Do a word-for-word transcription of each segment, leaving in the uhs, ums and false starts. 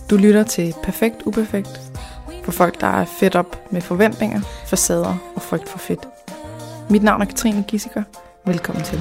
Du lytter til Perfekt Uperfekt for folk, der er fedt op med forventninger, facader og frygt for fedt. Mit navn er Katrine Gissiker. Velkommen til.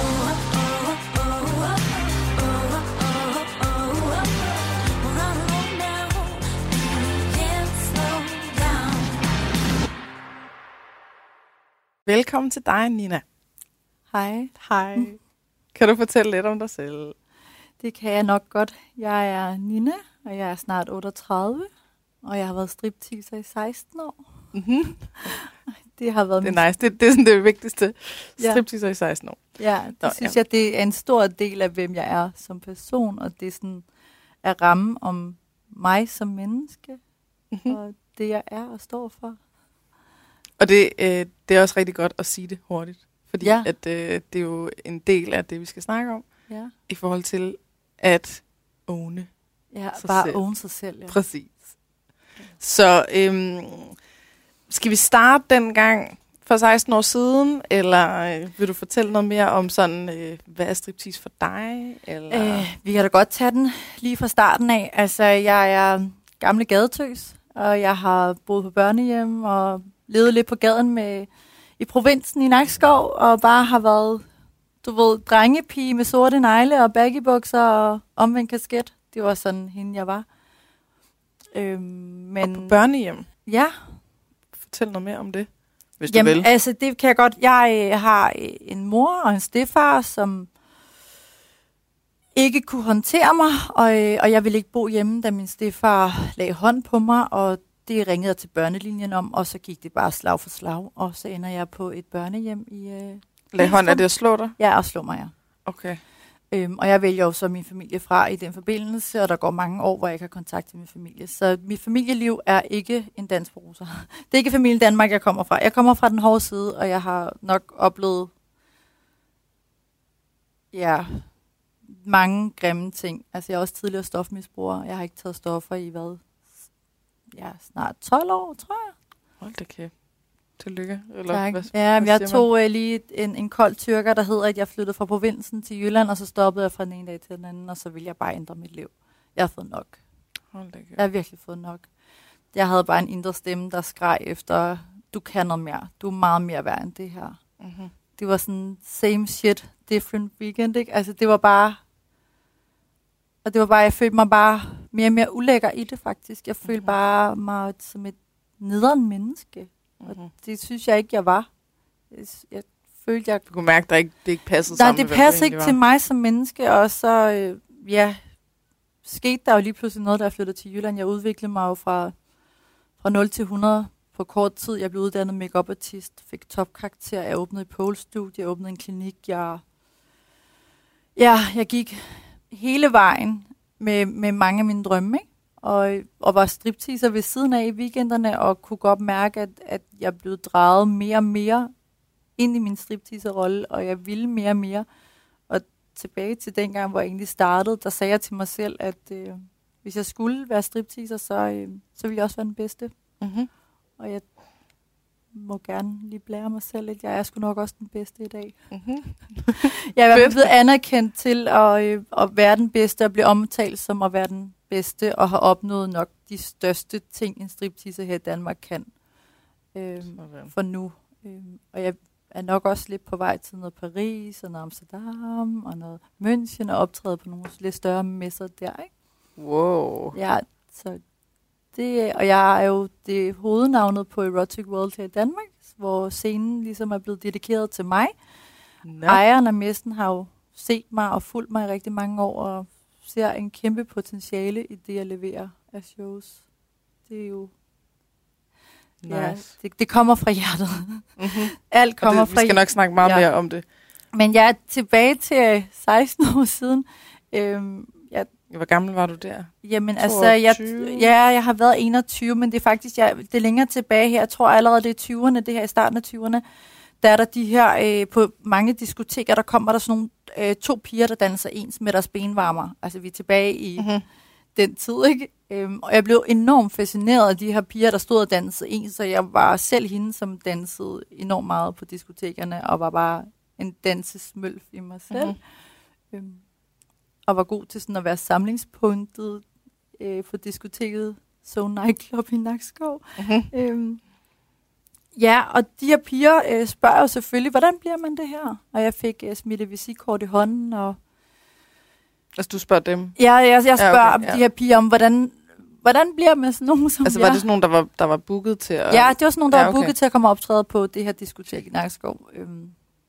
Velkommen til dig, Nina. Hej. Hej. Kan du fortælle lidt om dig selv? Det kan jeg nok godt. Jeg er Nina, og jeg er snart otteogtredive, og jeg har været stripteaser i seksten år. Mm-hmm. Det har været det er nice. Det, det er sådan det vigtigste. Stripteaser i seksten år. Ja, det Nå, synes ja. jeg, det er en stor del af, hvem jeg er som person, og det er sådan at ramme om mig som menneske, mm-hmm. og det jeg er og står for. Og det, øh, det er også rigtig godt at sige det hurtigt, fordi ja. at, øh, det er jo en del af det, vi skal snakke om, ja. i forhold til at owne Ja, sig bare selv. own sig selv. Ja. Præcis. Så øhm, skal vi starte den gang for seksten år siden, eller øh, vil du fortælle noget mere om sådan, øh, hvad er striptease for dig? Eller? Øh, vi kan da godt tage den lige fra starten af. Altså, jeg er gamle gadetøs, og jeg har boet på børnehjem og levet lidt på gaden med, i provinsen i Nakskov, og bare har været, du ved, drengepige med sorte negle og baggybukser og omvendt kasket. Det var sådan hende, jeg var. Øhm, men og på børnehjem? Ja. Fortæl noget mere om det, hvis Jamen, du vil. altså, det kan jeg godt. Jeg øh, har en mor og en stedfar, som ikke kunne håndtere mig, og, øh, og jeg ville ikke bo hjemme, da min stedfar lagde hånd på mig, og det ringede jeg til børnelinjen om, og så gik det bare slag for slag, og så ender jeg på et børnehjem i... Øh, Lagde hånd, er det at slå dig? Ja, og slå mig, ja. Okay. Øhm, og jeg vælger jo så min familie fra i den forbindelse, og der går mange år, hvor jeg ikke har kontakt til min familie. Så mit familieliv er ikke en dans på roser. Det er ikke familien Danmark, jeg kommer fra. Jeg kommer fra den hårde side, og jeg har nok oplevet ja, mange grimme ting. Altså jeg er også tidligere stofmisbruger. Jeg har ikke taget stoffer i hvad? Ja, snart tolv år, tror jeg. Hold da kæft. Tillykke. Eller tak. Hvad, ja, hvad jeg tog uh, lige en, en kold tyrker, der hedder, at jeg flyttede fra provinsen til Jylland, og så stoppede jeg fra den ene dag til den anden, og så ville jeg bare ændre mit liv. Jeg har fået nok. Hold da kæft. Jeg har virkelig fået nok. Jeg havde bare en indre stemme, der skreg efter, du kan noget mere. Du er meget mere værd end det her. Mm-hmm. Det var sådan, same shit, different weekend, ikke? Altså, det var bare... Og det var bare, jeg følte mig bare mere og mere ulækker i det, faktisk. Jeg følte mm-hmm. bare mig som et nederen menneske. Og mm-hmm. det synes jeg ikke, jeg var. Jeg, jeg følte, jeg... Du kunne mærke, at det ikke, det ikke passede Nej, sammen det passede ikke til mig som menneske. Og så, øh, ja, skete der jo lige pludselig noget, da jeg flyttede til Jylland. Jeg udviklede mig jo fra, fra nul til hundrede på kort tid. Jeg blev uddannet make-up artist, fik topkarakter. Jeg åbnede et pole-studie, jeg åbnede en klinik. Jeg, ja, jeg gik hele vejen med, med mange af mine drømme, ikke? Og, og var stripteaser ved siden af i weekenderne, og kunne godt mærke, at, at jeg blev drejet mere og mere ind i min stripteaser-rolle, og jeg ville mere og mere. Og tilbage til dengang, hvor jeg egentlig startede, der sagde jeg til mig selv, at øh, hvis jeg skulle være stripteaser, så, øh, så ville jeg også være den bedste. Mm-hmm. Og jeg må gerne lige blære mig selv lidt. Jeg er sgu nok også den bedste i dag. Mm-hmm. Jeg er blevet anerkendt til at, øh, at være den bedste, og blive omtalt som at være den bedste, og har opnået nok de største ting, en stripteaser her i Danmark kan øhm, for nu. Øhm, og jeg er nok også lidt på vej til noget Paris, og noget Amsterdam, og noget München, og optræde på nogle lidt større messer der, ikke? Wow. Ja, så det, og jeg er jo det hovednavnet på Erotic World her i Danmark, hvor scenen ligesom er blevet dedikeret til mig. No. Ejeren af messen har jo set mig og fulgt mig i rigtig mange år, og ser en kæmpe potentiale i det, jeg leverer af shows. Det er jo... Nice. Ja, det, det kommer fra hjertet. Mm-hmm. Alt kommer det, fra... Vi skal nok snakke meget ja. mere om det. Men jeg er tilbage til seksten år siden. Øhm, jeg, Hvor gammel var du der? Jamen altså, jeg, ja, jeg har været enogtyve, men det er faktisk jeg, det er længere tilbage her. Jeg tror allerede, det er tyverne, det her i starten af tyverne. Der er der de her, øh, på mange diskoteker, der kommer der sådan nogle øh, to piger, der danser ens med deres benvarmer. Altså vi er tilbage i mm-hmm. den tid, ikke? Øhm, og jeg blev enormt fascineret af de her piger, der stod og dansede ens, så jeg var selv hende, som dansede enormt meget på diskotekerne, og var bare en dansesmølf i mig selv. Mm-hmm. Øhm, og var god til sådan at være samlingspunktet øh, på diskoteket So Nightclub i Nakskov. Mm-hmm. Øhm, ja, og de her piger øh, spørger jo selvfølgelig, hvordan bliver man det her? Og jeg fik øh, smidt et visitkort i hånden. Og altså, du spørger dem? Ja, jeg, jeg spørger ja, okay, ja. de her piger om, hvordan, hvordan bliver man sådan nogen som Altså, jeg? var det sådan nogen, der var, der var booket til at... Ja, det var sådan nogen, der ja, var okay. booket til at komme og optræde på det her diskotek i Nakskov. Øhm,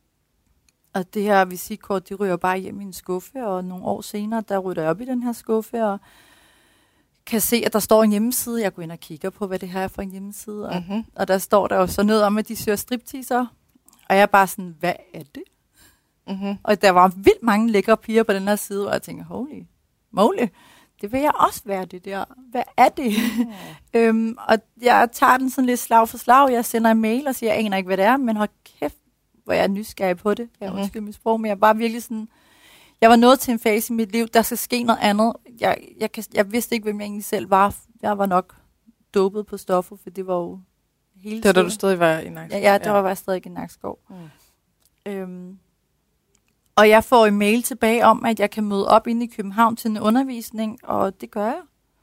og det her visitkort, de ryger bare hjem i en skuffe, og nogle år senere, der ryger jeg op i den her skuffe, og kan se, at der står en hjemmeside. Jeg går ind og kigger på, hvad det her er for en hjemmeside, og, Mm-hmm. og der står der jo så noget om, at de søger stripteaser. Og jeg er bare sådan, hvad er det? Mm-hmm. Og der var vildt mange lækre piger på den her side, og jeg tænker, holy moly, det vil jeg også være det der. Hvad er det? Mm. øhm, og jeg tager den sådan lidt slag for slag. Jeg sender en mail og siger, jeg aner ikke, hvad det er, men hold kæft, hvor jeg er nysgerrig på det. Jeg Mm-hmm. undskyld mit sprog, men jeg var virkelig sådan, jeg var nået til en fase i mit liv, der skal ske noget andet. Jeg, jeg, kan, jeg vidste ikke, hvem jeg egentlig selv var. Jeg var nok dopet på stoffer, for det var jo hele Det var da tiden. du stadig var i Nakskov? Ja, ja, der var jeg stadig i Nakskov. Mm. Øhm, og jeg får en mail tilbage om, at jeg kan møde op inde i København til en undervisning, og det gør jeg.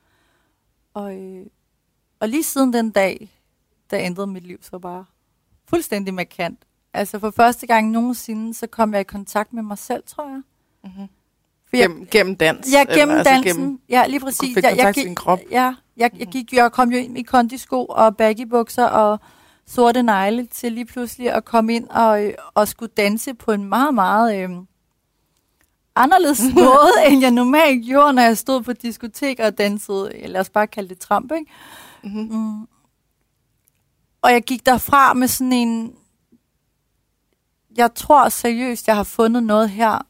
Og, øh, og lige siden den dag, der ændrede mit liv så bare fuldstændig markant. Altså for første gang nogensinde, så kom jeg i kontakt med mig selv, tror jeg. Mm-hmm. For jeg Gennem, gennem dans? Ja, gennem altså dansen. Gennem, Ja, lige præcis. fik Jeg, kontakt jeg, til din krop? Ja, jeg, jeg, gik, jeg kom jo ind i kondisko og baggybukser og sorte negle til lige pludselig at komme ind og, øh, og skulle danse på en meget, meget øh, anderledes måde, end jeg normalt gjorde, når jeg stod på diskotek og dansede. Lad os bare kalde det tramp, ikke? Mm-hmm. Mm. Og jeg gik derfra med sådan en... Jeg tror seriøst, jeg har fundet noget her.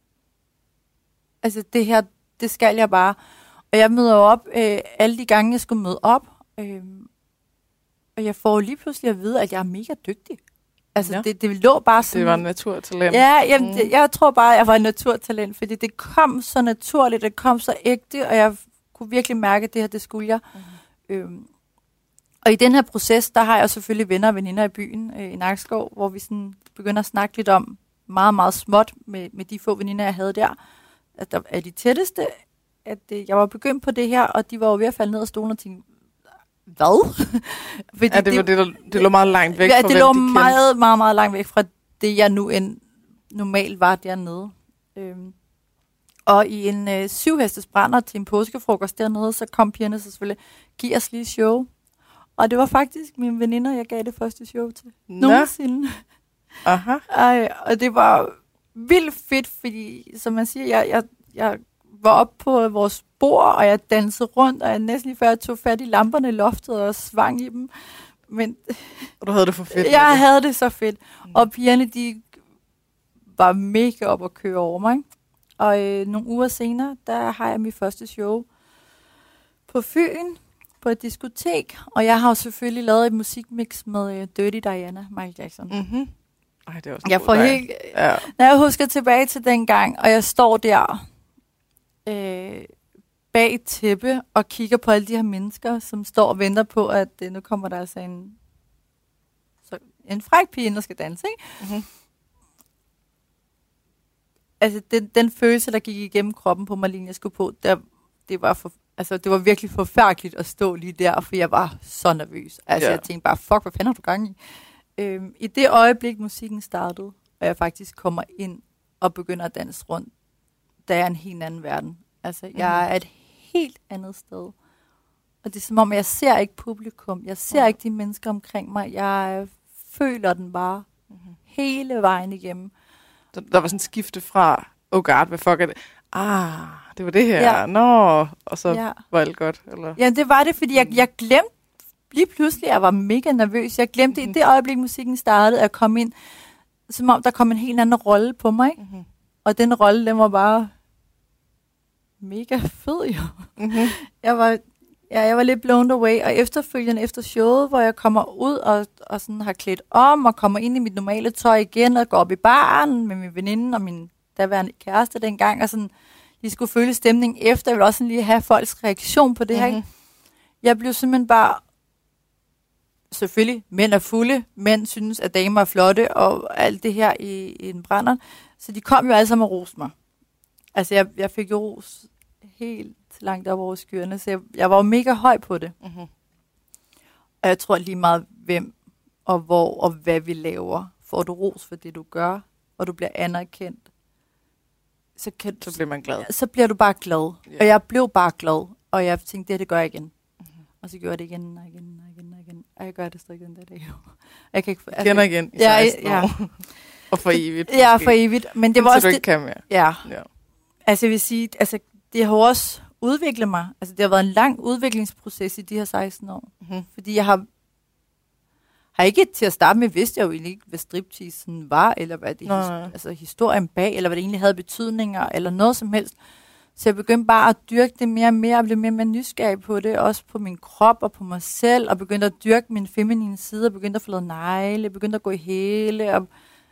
Altså det her, det skal jeg bare. Og jeg møder op øh, alle de gange, jeg skulle møde op. Øh, og jeg får lige pludselig at vide, at jeg er mega dygtig. Altså Ja. det, det lå bare sådan... Det var en naturtalent. Ja, jamen, Mm. det, jeg tror bare, at jeg var en naturtalent, fordi det kom så naturligt, det kom så ægte, og jeg kunne virkelig mærke, at det her, det skulle jeg. Mm. Øhm, og i den her proces, der har jeg selvfølgelig venner og veninder i byen, øh, i Nakskov, hvor vi sådan begynder at snakke lidt om meget, meget småt med, med de få veninder, jeg havde der. At der er de tætteste, at øh, jeg var begyndt på det her, og de var jo ved at falde ned af stolen og tænkte, hvad? Fordi Ja, det, var det, der, det lå meget langt væk ja, fra, det hvem lå de kendte. meget, meget, meget langt væk fra det, jeg nu en, normalt var dernede. Øhm. Og i en øh, syvhestes brænder til en påskefrokost dernede, så kom pigerne så selvfølgelig, giv os lige show. Og det var faktisk mine veninder, jeg gav det første show til. Nå. Nogensinde. Aha. Ej, og det var vildt fedt, fordi som man siger, jeg, jeg, jeg var oppe på vores bord, og jeg dansede rundt, og jeg næsten lige før jeg tog fat i lamperne i loftet og svang i dem. Men Og du havde det for fedt. jeg med det. havde det så fedt. Mm. Og pigerne, de var mega op at køre over mig. Og øh, nogle uger senere, der har jeg mit første show på Fyn, på et diskotek. Og jeg har jo selvfølgelig lavet et musikmix med øh, Dirty Diana, Michael Jackson. Mm-hmm. Ej, det er også en Jeg god får leg. helt... Ja. Når jeg husker tilbage til den gang, og jeg står der øh, bag et tæppe og kigger på alle de her mennesker, som står og venter på, at øh, nu kommer der altså en, så, en fræk pige ind, der skal danse, ikke? Mm-hmm. Altså, den, den følelse, der gik igennem kroppen på mig, lige jeg skulle på, der, det, var for, altså, det var virkelig forfærdeligt at stå lige der, for jeg var så nervøs. Altså, Ja. jeg tænkte bare, fuck, hvad fanden har du gang i? Øhm, I det øjeblik, musikken startede, og jeg faktisk kommer ind og begynder at danse rundt, der er en helt anden verden. Altså, Mhm. jeg er et helt andet sted. Og det er som om, jeg ser ikke publikum, jeg ser Ja. ikke de mennesker omkring mig, jeg føler den bare Mhm. hele vejen igennem. Der, der var sådan et skifte fra, oh god, hvad fuck er det? Ah, det var det her. Ja. Nå, og så Ja. var alt godt. Eller? Ja, det var det, fordi jeg, jeg glemte lige pludselig, jeg var mega nervøs. Jeg glemte mm-hmm. i det øjeblik, musikken startede, at komme ind, som om der kom en helt anden rolle på mig. Mm-hmm. Og den rolle, den var bare mega fed, jo. Mm-hmm. Jeg var, ja, jeg var lidt blown away, og efterfølgende efter showet, hvor jeg kommer ud og, og sådan har klædt om, og kommer ind i mit normale tøj igen, og går op i baren med min veninde og min daværende kæreste dengang, og sådan, de skulle føle stemningen efter. Jeg ville også sådan lige have folks reaktion på det her. Mm-hmm. Ikke? Jeg blev simpelthen bare, selvfølgelig, mænd er fulde, mænd synes, at damer er flotte, og alt det her i, i en brænder. Så de kom jo alle sammen og roste mig. Altså, jeg, jeg fik jo ros helt til langt op over skyerne. Så jeg, jeg var jo mega høj på det. Mm-hmm. Og jeg tror lige meget, hvem og hvor og hvad vi laver. Får du ros for det, du gør, og du bliver anerkendt, så, kan du, så bliver man glad. Så bliver du bare glad. Yeah. Og jeg blev bare glad. Og jeg tænkte, det, det gør jeg igen. Mm-hmm. Og så gjorde jeg det igen og igen og igen og igen. Og jeg gør det stadig den der dag. Jeg kan ikke... Altså, igen og igen i ja, seksten ja. år. Og for evigt. Ja, måske. For evigt. Men det var så også du ikke det, kan mere. Ja. ja. Altså jeg vil sige, altså det har også udviklet mig. Altså det har været en lang udviklingsproces i de her seksten år. Mm-hmm. Fordi jeg har, har ikke til at starte med, vidste jeg jo egentlig ikke, hvad stripteasen var, eller hvad det his, altså historien bag, eller hvad det egentlig havde betydninger, eller noget som helst. Så jeg begyndte bare at dyrke det mere og mere, og blev mere og mere nysgerrig på det, også på min krop og på mig selv, og begyndte at dyrke min feminine side, og begyndte at få lavet negle, begyndte at gå i hæle, og,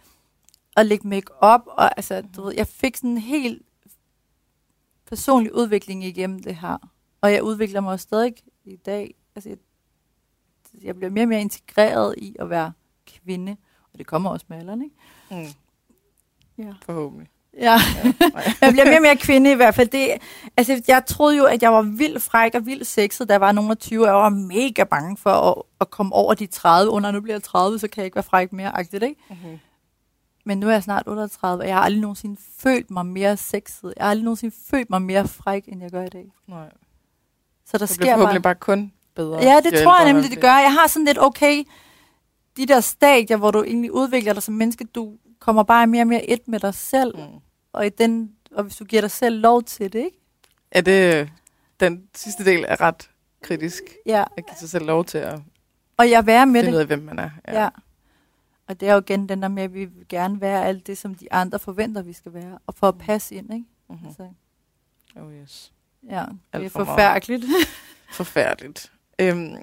og lægge make-up, og altså, du ved, jeg fik sådan en helt personlig udvikling igennem det her. Og jeg udvikler mig stadig i dag. Altså, jeg, jeg bliver mere og mere integreret i at være kvinde, og det kommer også med alderen, ikke? Mm. Ja. Forhåbentlig. Ja, jeg bliver mere og mere kvinde i hvert fald. Det, altså, jeg troede jo, at jeg var vildt fræk og vildt sexet, da jeg var nogen af tyve, og jeg var mega bange for at, at komme over de tredive. Under nu bliver jeg tredive, så kan jeg ikke være fræk mere, agtigt, ikke? Mm-hmm. Men nu er jeg snart otteogtredive, og jeg har aldrig nogensinde følt mig mere sexet. Jeg har aldrig nogensinde følt mig mere fræk, end jeg gør i dag. Nej. Så der det sker bliver bare... bare kun bedre. Ja, det tror jeg nemlig, det gør. Jeg har sådan lidt, okay, de der stadier, hvor du egentlig udvikler dig som menneske, du kommer bare mere og mere et med dig selv. Mm. Og, i den, og hvis du giver dig selv lov til det, ikke? Ja, det, den sidste del er ret kritisk. Ja. At give sig selv lov til at og jeg være med finde det. ud af, hvem man er. Ja. ja. Og det er jo igen den der med, at vi vil gerne være alt det, som de andre forventer, vi skal være. Og for at passe ind, ikke? Mm-hmm. Altså. Oh yes. Ja, det alt er for forfærdeligt. Forfærdeligt. Øhm,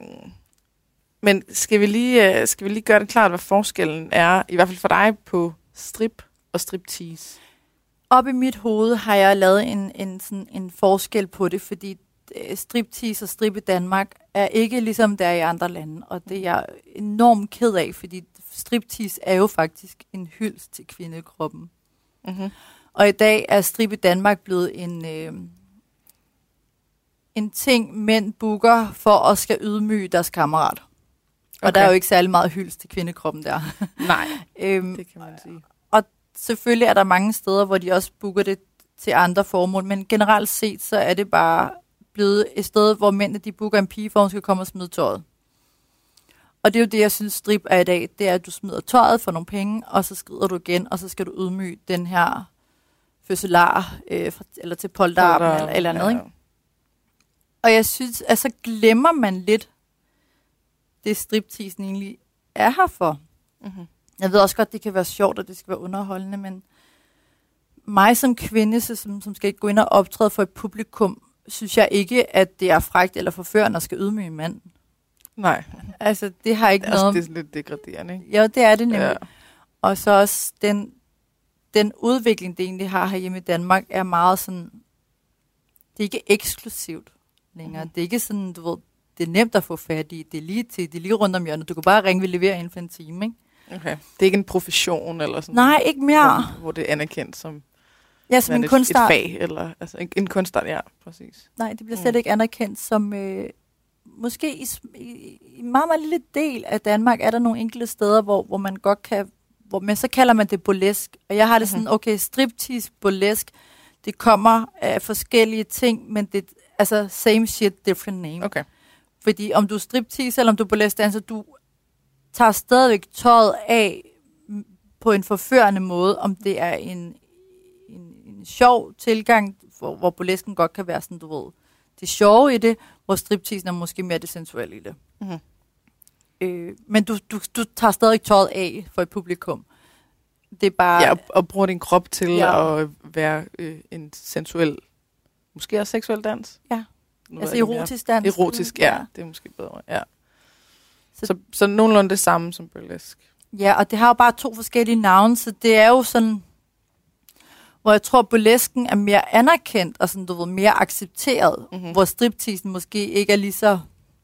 men skal vi, lige, skal vi lige gøre det klart, hvad forskellen er, i hvert fald for dig, på strip og striptease? Op i mit hoved har jeg lavet en, en, sådan en forskel på det, fordi striptease og strip i Danmark er ikke ligesom der i andre lande, og det er jeg enormt ked af, fordi striptease er jo faktisk en hyldest til kvindekroppen. Mm-hmm. Og i dag er strip i Danmark blevet en, øh, en ting, mænd booker for at skal ydmyge deres kammerat. Og okay. Der er jo ikke særlig meget hyldest til kvindekroppen der. Nej, øhm, det kan man sige. Og selvfølgelig er der mange steder, hvor de også booker det til andre formål, men generelt set, så er det bare blevet et sted, hvor mændene de booker en pige, for hun skal komme og smide tøjet. Og det er jo det, jeg synes, strip er i dag. Det er, at du smider tøjet for nogle penge, og så skrider du igen, og så skal du ydmyge den her fødselar, øh, eller til polterappen, eller, eller andet, ja. Ikke? Og jeg synes, at så glemmer man lidt det stripteasen egentlig er her for. Mm-hmm. Jeg ved også godt, det kan være sjovt, og det skal være underholdende, men mig som kvinde, som, som skal gå ind og optræde for et publikum, synes jeg ikke, at det er frækt eller forførende at skal ydmyge en mand. Nej. Altså, det har ikke altså, noget... Det er lidt degraderende, ikke? Jo, det er det nemlig. Ja. Og så også den, den udvikling, det egentlig har herhjemme i Danmark, er meget sådan... Det er ikke eksklusivt længere. Mm. Det er ikke sådan, du ved, det er nemt at få fat i. Det er lige til, det er lige rundt om hjørnet. Du kan bare ringe, vi leverer inden for en time, ikke? Okay. Det er ikke en profession eller sådan... Nej, ikke mere. Hvor, hvor det er anerkendt som... Ja, som en et, kunstart. Et fag, eller altså en, en kunstart, ja, præcis. Nej, det bliver slet mm. ikke anerkendt som... Øh, måske i, i, i en meget, meget lille del af Danmark er der nogle enkelte steder, hvor, hvor man godt kan... Hvor, men så kalder man det burlesk. Og jeg har det sådan, okay, striptease, burlesk, det kommer af forskellige ting, men det altså same shit, different name. Okay. Fordi om du er striptease, eller om du er burlesk danser, du tager stadigvæk tøjet af på en forførende måde, om det er en... En, en sjov tilgang, hvor, hvor burlesken godt kan være sådan, du ved, det sjove i det, hvor stripteasen er måske mere det sensuelle i det. Mm-hmm. Øh, men du, du, du tager stadig tøjet af for et publikum. Det er bare... Ja, og, og bruger din krop til ja. at være øh, en sensuel, måske også seksuel dans. Ja, nu altså erotisk dans. Erotisk, ja, ja, det er måske bedre, ja. Så, så, så nogenlunde det samme som burlesk. Ja, og det har jo bare to forskellige navne, så det er jo sådan... Hvor jeg tror, burlesken er mere anerkendt og sådan, du ved, mere accepteret. Mm-hmm. Hvor stripteasen måske ikke er lige så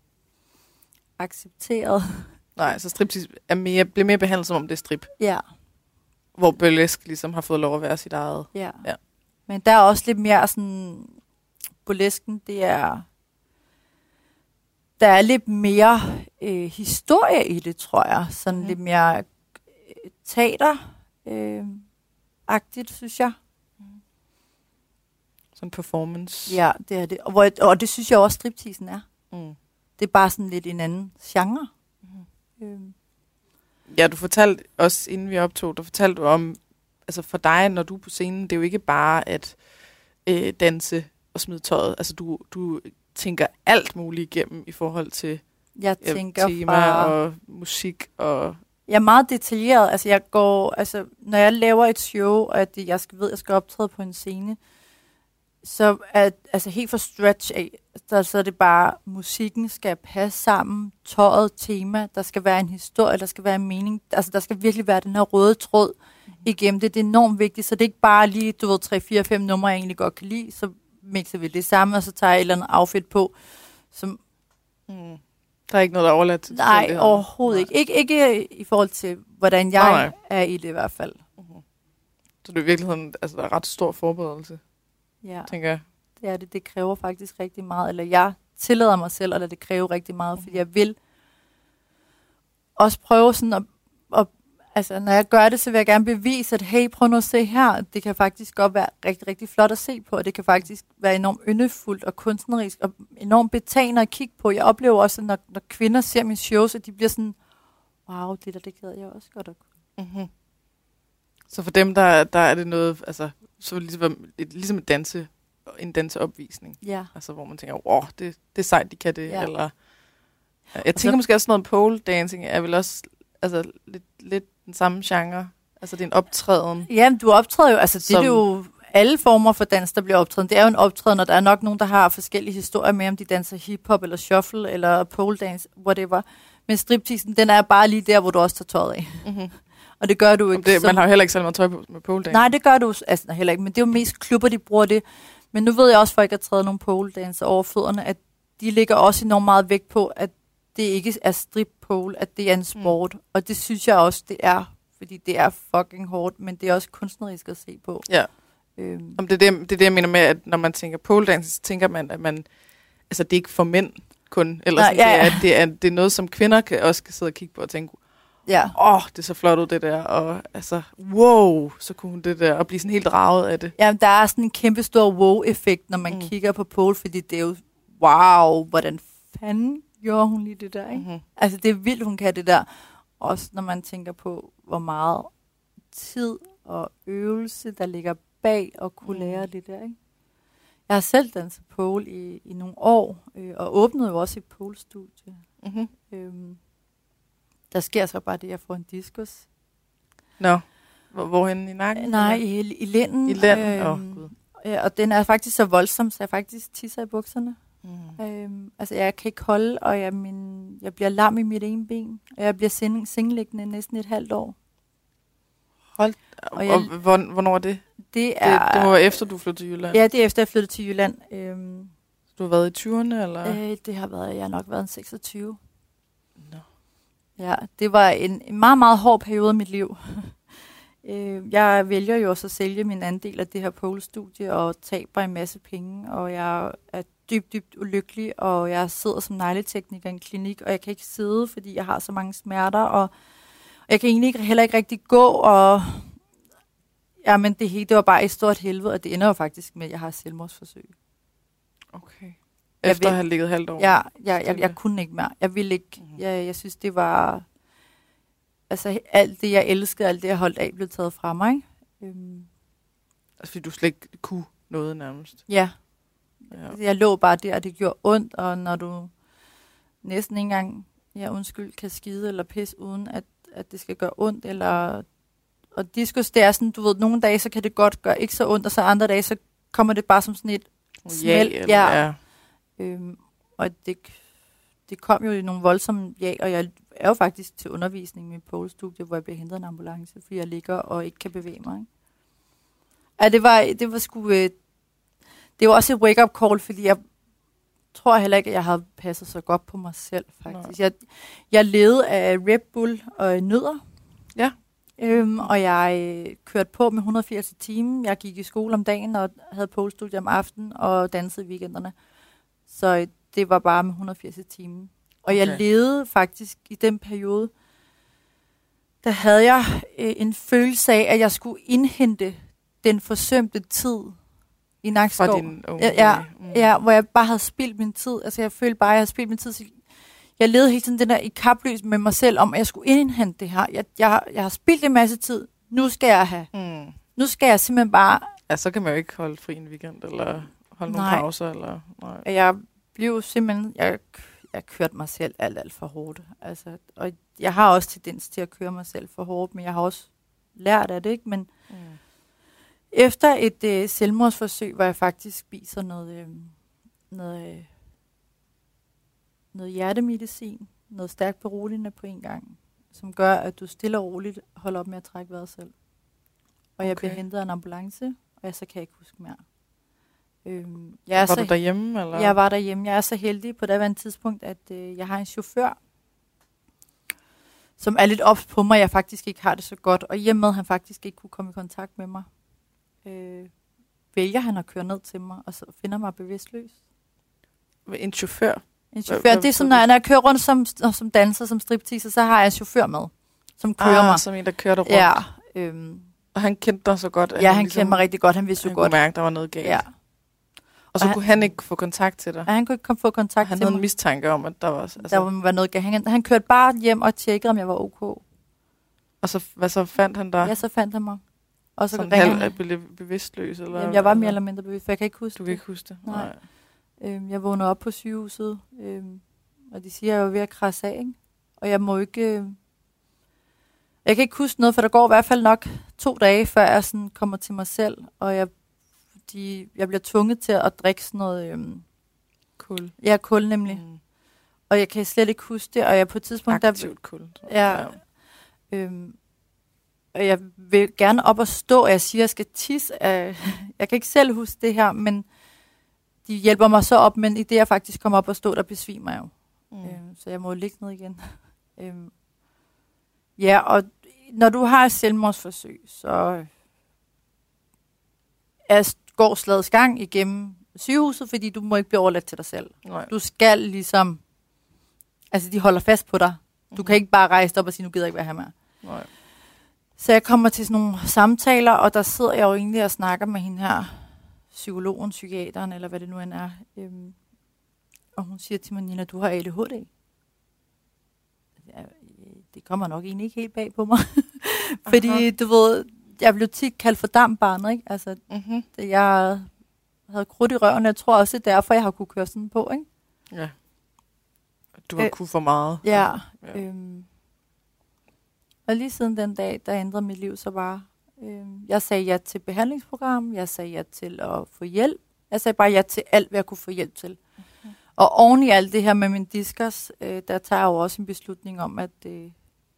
accepteret. Nej, så striptease er mere, bliver mere behandlet, som om det er strip. Ja. Hvor burlesk ligesom har fået lov at være sit eget. Ja. ja. Men der er også lidt mere sådan burlesken, det er... Der er lidt mere øh, historie i det, tror jeg. Sådan mm. lidt mere øh, teater-agtigt, øh, synes jeg. Mm. Sådan performance. Ja, det er det. Og, hvor, og det synes jeg også, stripteasen er. Mm. Det er bare sådan lidt en anden genre. Mm. Øh. Ja, du fortalte også, inden vi optog, der fortalte du om, altså for dig, når du er på scenen, det er jo ikke bare at øh, danse og smide tøjet. Altså du, du tænker alt muligt igennem i forhold til jeg ja, tænker tema fra, og musik. Og jeg er meget detaljeret. Altså jeg går, altså når jeg laver et show, og at jeg skal ved, at jeg skal optræde på en scene, så er altså helt for stretch af, så, så er det bare, musikken skal passe sammen, tøjet, tema, der skal være en historie, der skal være en mening, altså der skal virkelig være den her røde tråd mm-hmm. igennem det. Det er enormt vigtigt, så det er ikke bare lige, du ved, tre, fire, fem numre, jeg egentlig godt kan lide, så mixer vi det sammen, og så tager jeg et eller andet outfit på, som... Mm. Der er ikke noget, der er overladt til Nej, det overhovedet nej. ikke. ikke. Ikke i forhold til, hvordan jeg nej, nej. er i det i hvert fald. Mm-hmm. Så det er i virkeligheden, altså der er ret stor forberedelse, ja. tænker jeg. Det er det. Det kræver faktisk rigtig meget, eller jeg tillader mig selv at lade det kræve rigtig meget, mm-hmm. fordi jeg vil også prøve sådan at, at altså, når jeg gør det, så vil jeg gerne bevise, at hey, prøv nu at se her. Det kan faktisk godt være rigtig, rigtig flot at se på, og det kan faktisk være enormt yndefuldt og kunstnerisk, og enormt betagende at kigge på. Jeg oplever også, når, når kvinder ser mine shows, at de bliver sådan, wow, det der, det gad jeg også godt at kunne. Mm-hmm. Så for dem, der, der er det noget, altså, så ligesom, ligesom et danse, en danseopvisning. Ja. Altså, hvor man tænker, wow, det, det er sejt, de kan det. Ja. Eller, jeg tænker så, måske også noget pole dancing er vel også altså, lidt, lidt den samme genre. Altså, det er en optræden. Jamen, du optræder jo, altså, det som, er jo alle former for dans, der bliver optræden. Det er jo en optræden, og der er nok nogen, der har forskellige historier med, om de danser hiphop, eller shuffle, eller pole dance, whatever. Men stripteasen, den er bare lige der, hvor du også tager tøjet af. Mm-hmm. Og det gør du ikke. Det, man har jo heller ikke selv meget tøj på med pole dance. Nej, det gør du altså, heller ikke, men det er jo mest klubber, de bruger det. Men nu ved jeg også, for ikke at træde nogle pole dancer over fødderne, at de lægger også enormt meget vægt på, at det ikke er strip pole, at det er en sport. Mm. Og det synes jeg også, det er, fordi det er fucking hårdt, men det er også kunstnerisk at se på. Ja. Øhm. Om det, er det, det er det, jeg mener med, at når man tænker pole dance, så tænker man, at man, altså det er ikke for mænd kun. Eller sådan, Nej, ja, ja. Det, er, det, er, det er noget, som kvinder kan, også kan sidde og kigge på og tænke, ja. Åh, oh, det er så flot ud, det der. Og altså, wow, så kunne hun det der. Og blive sådan helt draget af det. Ja, der er sådan en kæmpe stor wow-effekt, når man mm. kigger på pole, fordi det er jo, wow, hvordan fanden gjorde hun lige det der, ikke? Mm-hmm. Altså, det er vildt, hun kan det der. Også når man tænker på, hvor meget tid og øvelse, der ligger bag at kunne mm. lære det der, ikke? Jeg har selv danset pole i, i nogle år, øh, og åbnede jo også et pole-studie. Mm-hmm. Øhm, Der sker så bare det, at jeg får en diskus. Nå, no. Hvorhenne i nakken? Nej, i, i lænden. I lænden? Åh, øhm, oh, Gud. Ja, og den er faktisk så voldsom, så jeg faktisk tisser i bukserne. Mm. Øhm, altså, jeg kan ikke holde, og jeg, min, jeg bliver lam i mit ene ben. Og jeg bliver seng, sengeliggende næsten et halvt år. Hold og, jeg, og hvor, hvornår er det? Det, er, det, det må være efter, du flyttede til Jylland? Ja, det er efter, jeg flyttede til Jylland. Øhm, så du har været i tyverne, eller? Øh, det har været, jeg har nok været en seksogtyve. Nå. Ja, det var en, en meget, meget hård periode af mit liv. Jeg vælger jo også at sælge min andel af det her pole-studie og taber en masse penge, og jeg er dybt, dybt ulykkelig, og jeg sidder som negletekniker i en klinik, og jeg kan ikke sidde, fordi jeg har så mange smerter, og jeg kan egentlig heller ikke rigtig gå, og ja, men det hele, det var bare et stort helvede, og det ender jo faktisk med, at jeg har selvmordsforsøg. Okay. Efter vil, at have ligget halvt år? Ja, jeg, jeg, jeg kunne ikke mere. Jeg ville ikke. Mm-hmm. Jeg, jeg synes, det var... Altså, alt det, jeg elskede, alt det, jeg holdt af, blev taget fra mig. Ikke? Øhm. Altså, fordi du slet ikke kunne noget nærmest? Ja. ja. Jeg lå bare der, og det gjorde ondt, og når du næsten ikke engang, ja, undskyld, kan skide eller pisse, uden at, at det skal gøre ondt, eller... Og diskus, det er sådan, du ved, nogle dage, så kan det godt gøre ikke så ondt, og så andre dage, så kommer det bare som sådan et smæld. Ja, eller, ja. Øhm, og det, det kom jo i nogle voldsomme ja, og jeg er jo faktisk til undervisning med pole-studie, hvor jeg bliver hentet en ambulance, fordi jeg ligger og ikke kan bevæge mig. Ikke? Ja, det var, det var sgu, øh, det var også et wake-up call, fordi jeg tror heller ikke, at jeg havde passet så godt på mig selv, faktisk. Jeg, jeg levede af Red Bull og nødder. Ja. Øhm, og jeg øh, kørte på med et hundrede og firs i timen. Jeg gik i skole om dagen og havde polestudier om aftenen og dansede i weekenderne. Så øh, det var bare med et hundrede og firs i timen. Og okay. jeg levede faktisk i den periode, der havde jeg øh, en følelse af, at jeg skulle indhente den forsømte tid i Nakskov. Fra din unge ja, ja, mm. ja, hvor jeg bare havde spildt min tid. Altså jeg følte bare, at jeg havde spildt min tid. Jeg levede hele tiden den der i kapløs med mig selv om, at jeg skulle indhente det her. Jeg, jeg, jeg har spildt en masse tid. Nu skal jeg have. Mm. Nu skal jeg simpelthen bare... Ja, så kan man jo ikke holde fri en weekend, eller holde nej. nogle pauser, eller... Nej. Jeg blev simpelthen... Jeg, jeg kørte mig selv alt, alt for hårdt. Altså, og jeg har også tendens til at køre mig selv for hårdt, men jeg har også lært af det, ikke? Men mm. efter et øh, selvmordsforsøg, hvor jeg faktisk spiser noget... Øh, noget øh, noget hjertemedicin, noget stærkt beroligende på en gang, som gør, at du stille og roligt holder op med at trække vejret selv. Og okay. jeg bliver hentet af en ambulance, og jeg så kan jeg ikke huske mere. Øhm, jeg er var så, du derhjemme? Eller? Jeg var derhjemme. Jeg er så heldig på det tidspunkt, at øh, jeg har en chauffør, som er lidt ops på mig, jeg faktisk ikke har det så godt, og i og med, at han faktisk ikke kunne komme i kontakt med mig, øh, vælger han at køre ned til mig, og så finder mig bevidstløs. En chauffør? En chauffør. Det er som, når, når jeg kører rundt som, som danser, som stripteaser, så har jeg en chauffør med, som kører ah, mig. Som en, der kører dig rundt. Ja. Øhm, og han kendte dig så godt? Ja, han, han ligesom, kendte mig rigtig godt. Han vidste jo godt. Han kunne mærke, der var noget galt. Ja. Og så og kunne han, han ikke få kontakt til dig? Ja, han kunne ikke få kontakt han til mig. Han havde en mistanke om, at der var... Altså, der var noget galt. Han, han kørte bare hjem og tjekkede, om jeg var ok. Og så, hvad så fandt han der? Ja, så fandt han mig. Og så sådan halv bevidstløs? Eller, jamen, jeg var eller? mere eller mindre bevidst, for jeg kan ikke huske Du kan ikke huske det? Nej. Nej. Øhm, jeg vågnede op på sygehuset, øhm, og de siger, at jeg var ved at krasse af, ikke? Og jeg må ikke... Øh, jeg kan ikke huske noget, for der går i hvert fald nok to dage, før jeg sådan kommer til mig selv, og jeg, de, jeg bliver tvunget til at drikke sådan noget... Øhm, kul. Ja, kul nemlig. Mm. Og jeg kan slet ikke huske det, og jeg på et tidspunkt... Aktivt der, kul. Ja. ja. Øhm, og jeg vil gerne op og stå, og jeg siger, at jeg skal tisse. Jeg kan ikke selv huske det her, men de hjælper mig så op, men i det, jeg faktisk kommer op og stå, der besvimer jeg jo. Mm. Øhm, så jeg må ligge ned igen. øhm, ja, og når du har et selvmordsforsøg, så er, går slagets gang igennem sygehuset, fordi du må ikke blive overladt til dig selv. Nej. Du skal ligesom... Altså, de holder fast på dig. Du mm. kan ikke bare rejse op og sige, nu gider jeg ikke være her mere. Nej. Så jeg kommer til sådan nogle samtaler, og der sidder jeg jo egentlig og snakker med hende her, psykologen, psykiateren, eller hvad det nu end er. Øhm, og hun siger til mig, Nina, du har A D H D. Ja, det kommer nok egentlig ikke helt bag på mig. Fordi, du ved, jeg blev tit kaldt for dampbarnet, ikke? Altså, mm-hmm. det, jeg havde krudt i røven, jeg tror også, det er derfor, jeg har kunne køre sådan på, ikke? Ja. Du har øh, kunne for meget. Ja. ja. Øhm, og lige siden den dag, der ændrede mit liv så bare. Øhm, jeg sagde ja til behandlingsprogram, jeg sagde ja til at få hjælp. Jeg sagde bare ja til alt, hvad jeg kunne få hjælp til. Okay. Og oven i alt det her med min diskus, øh, der tager jeg jo også en beslutning om, at øh,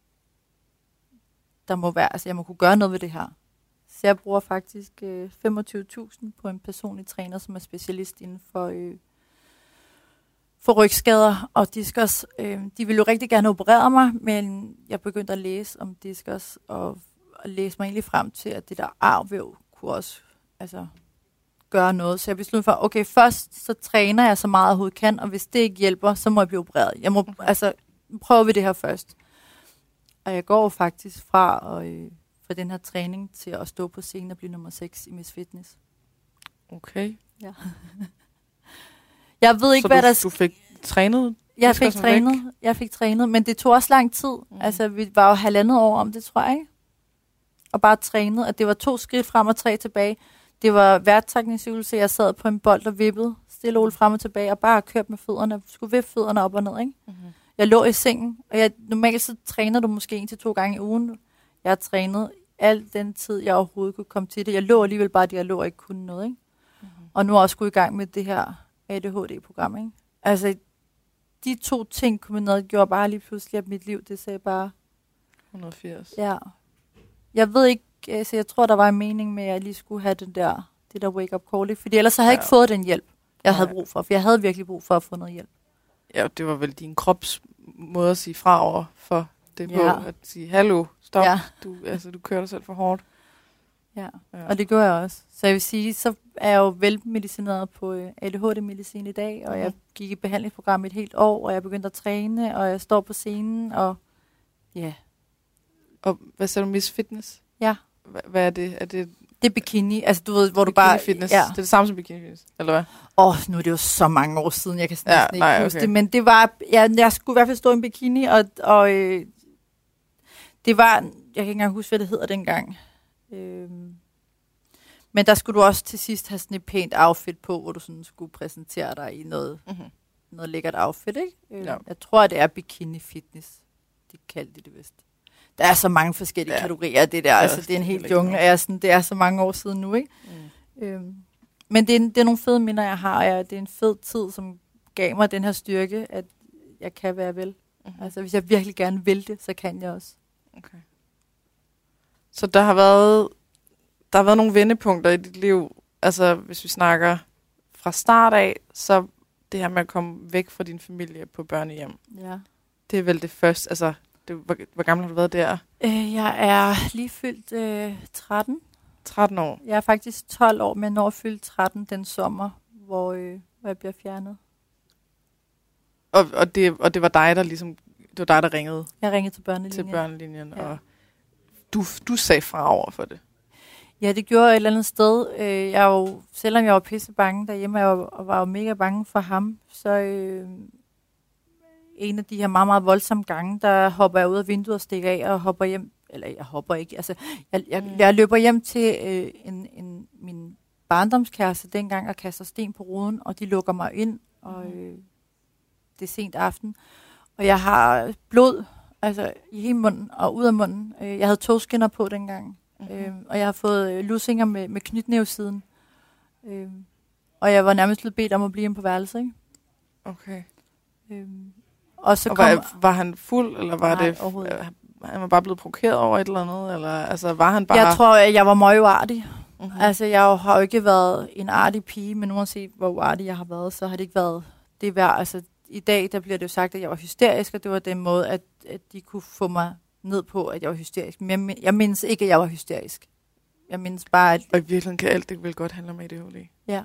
der må være, altså jeg må kunne gøre noget ved det her. Så jeg bruger faktisk øh, femogtyve tusind på en personlig træner, som er specialist inden for... Øh, for rygskader og diskus. Øh, de ville jo rigtig gerne operere mig, men jeg begyndte at læse om diskus, og, og læse mig egentlig frem til, at det der arvæv kunne også altså, gøre noget. Så jeg besluttede for, okay, først så træner jeg så meget, jeg overhovedet kan, og hvis det ikke hjælper, så må jeg blive opereret. Jeg må, altså, prøve vi det her først. Og jeg går faktisk fra, og, øh, fra den her træning til at stå på scenen og blive nummer seks i Miss Fitness. Okay. Ja. Jeg ved ikke, så hvad du, der... Så du fik trænet? Jeg fik trænet, væk. jeg fik trænet, men det tog også lang tid. Mm. Altså, vi var jo halvandet år om det, tror jeg, ikke? Og bare trænet, at det var to skridt frem og tre tilbage. Det var vejrtrækningsøvelse, jeg sad på en bold og vippede stille og frem og tilbage, og bare kørte med fødderne, skulle vippe fødderne op og ned, ikke? Mm-hmm. Jeg lå i sengen, og jeg, normalt så træner du måske en til to gange i ugen. Jeg har trænet al den tid, jeg overhovedet kunne komme til det. Jeg lå alligevel bare, at jeg lå og ikke kunne noget, ikke? Mm-hmm. Og nu er jeg også gået i gang med det her A D H D-program, ikke? Altså, de to ting kombineret gjorde bare lige pludselig, at mit liv, det sagde bare... et hundrede og firs. Ja. Jeg ved ikke, altså jeg tror, der var en mening med, at jeg lige skulle have den der, det der wake-up call, ikke? Fordi ellers havde jeg ja. ikke fået den hjælp, jeg Nej. havde brug for. For jeg havde virkelig brug for at få noget hjælp. Ja, det var vel din krops måde at sige fra over for det på, Ja. at sige, hallo, stop, Ja. du, altså, du kører dig selv for hårdt. Ja. Ja. Og det gør jeg også. Så jeg vil sige, så er jeg jo velmedicineret på øh, A D H D-medicin i dag, og Mhm. jeg gik i behandlingsprogram et helt år, og jeg begyndte at træne, og jeg står på scenen, og ja, Og hvad sagde du, Miss Fitness? ja. Hva, hvad er det? Er det Det er bikini, altså du ved, hvor du bikini bare... fitness? Ja. Det er det samme som bikini fitness, eller hvad? Åh, oh, nu er det jo så mange år siden, jeg kan Ja, næsten ikke nej, huske okay. det, men det var, ja, jeg skulle i hvert fald stå i en bikini, og, og øh, det var, jeg kan ikke engang huske, hvad det hedder dengang. Øhm, men der skulle du også til sidst have sådan et pænt outfit på, hvor du sådan skulle præsentere dig i noget, Mm-hmm. noget lækkert outfit, ikke? Øh, Ja. Jeg tror, det er bikini fitness, de kaldte det vist. Der er så mange forskellige Ja. kategorier af det der, Ja, altså det er en det er helt rigtig jungle, meget. og jeg er sådan, det er så mange år siden nu, ikke? Mm. Øhm, men det er, det er nogle fede minder, jeg har, og jeg, det er en fed tid, som gav mig den her styrke, at jeg kan være vel. Mm-hmm. Altså, hvis jeg virkelig gerne vil det, så kan jeg også. Okay. Så der har været der har været nogle vendepunkter i dit liv. Altså, hvis vi snakker fra start af, så det her med at komme væk fra din familie på børnehjem. Ja. Det er vel det første. Altså, det, hvor, hvor gammel har du været der? Øh, jeg er lige fyldt øh, tretten. tretten år. Jeg er faktisk tolv år, men jeg når at fylde tretten den sommer, hvor, øh, hvor jeg bliver fjernet. Og, og, det, og det var dig, der ligesom, det var dig, der ringede Jeg ringede til børnelinjen. til børnelinjen, Ja. og du, du sagde fra over for det. Ja, det gjorde jeg et eller andet sted. Øh, jeg er jo, selvom jeg var pisse bange derhjemme, jeg var, og var jo mega bange for ham, så øh, en af de her meget, meget voldsomme gange, der hopper jeg ud af vinduet og stikker af og hopper hjem. Eller jeg hopper ikke. Altså, jeg, jeg, Mm. jeg løber hjem til øh, en, en, min barndomskæreste dengang og kaster sten på ruden, og de lukker mig ind, og øh, det er sent aften. Og jeg har blod altså, i hele munden og ud af munden. Øh, jeg havde togskinner på dengang. Mm-hmm. Øhm, og jeg har fået øh, lussinger med, med knytnævsiden. Øhm, og jeg var nærmest blevet bedt om at blive hjemme på værelset, ikke? Okay. Øhm, og så Og kom... var, var han fuld, eller var Nej, det... overhovedet ikke. Han var bare blevet provokeret over et eller andet, eller altså, var han bare... Jeg tror, at jeg var meget uartig. Mm-hmm. Altså, jeg har jo ikke været en artig pige, men uanset hvor uartig jeg har været, så har det ikke været det værd. Altså, i dag, der bliver det jo sagt, at jeg var hysterisk, og det var den måde, at, at de kunne få mig ned på, at jeg var hysterisk. Men jeg, jeg mindes ikke, at jeg var hysterisk. Jeg mindes bare, at... Og i virkeligheden kan alt det vel godt handle om A D H D. Ja.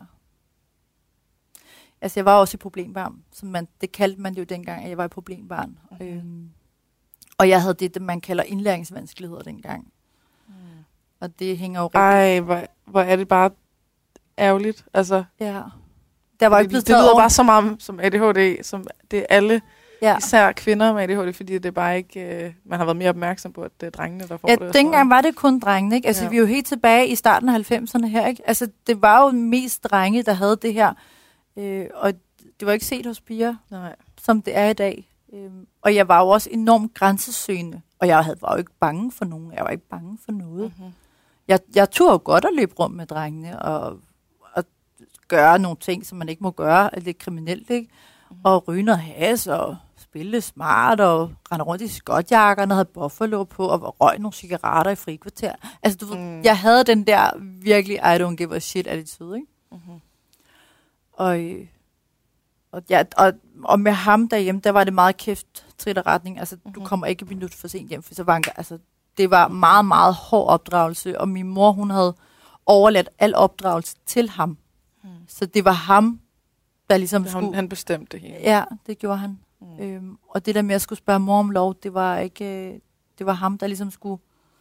Altså, jeg var også et problembarn. Så man, det kaldte man det jo dengang, at jeg var et problembarn. Okay. Øhm, og jeg havde det, det, man kalder indlæringsvanskeligheder dengang. Mm. Og det hænger jo rigtig... Ej, hvor, hvor er det bare ærgerligt. Altså, Ja. Der var det, ikke blevet det taget lyder over... bare så meget som A D H D, som det er alle, Ja. især kvinder med A D H D, fordi det er bare ikke, øh, man har været mere opmærksom på, at det er drengene, der får Ja, det. og sådan dengang noget. var det kun drengene, ikke? Altså, Ja. vi er jo helt tilbage i starten af halvfemserne her, ikke? Altså, det var jo mest drenge, der havde det her. Øh, og det var ikke set hos piger, Nej. som det er i dag. Øhm, og jeg var jo også enormt grænsesøgende. Og jeg havde, var jo ikke bange for nogen. Jeg var ikke bange for noget. Mm-hmm. Jeg, jeg turde jo godt at løbe rundt med drengene og, og gøre nogle ting, som man ikke må gøre. Lidt kriminelt, ikke? Mhm. Og ryge noget has og spille smart og rende rundt i skotjakkerne og havde buffalo på og røg nogle cigaretter i frikvarter. Altså, du ved, Mm. jeg havde den der virkelig I don't give a shit attitude, ikke? Mm-hmm. Og, øh, og, ja, og, og med ham derhjemme, der var det meget kæft trit og retning. Altså, mm-hmm. du Mhm. kommer ikke et minut for sent hjem, for så var han, altså, det var meget, meget hård opdragelse, og min mor, hun havde overladt al opdragelse til ham. Mm. Så det var ham, der ligesom Han, skulle... han bestemte det hele. Ja, det gjorde han. Mm. Øhm, og det der med at skulle spørge mor om lov, det var ikke... Øh, det var ham, der ligesom skulle...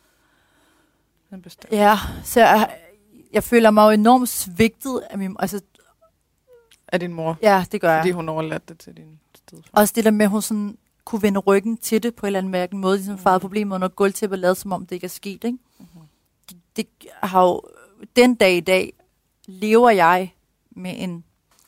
Han bestemte. Ja, så jeg, jeg føler mig jo enormt svigtet af min... Altså, Af din mor, ja, det gør jeg. fordi hun overladt det til din stedfar. Også det der med, at hun sådan kunne vende ryggen til det på en eller anden mærkelig måde, ligesom farede problemet under gulvtæppet og lavede, som om det ikke er sket, ikke? Mm-hmm. Det, det har jo... Den dag i dag lever jeg med en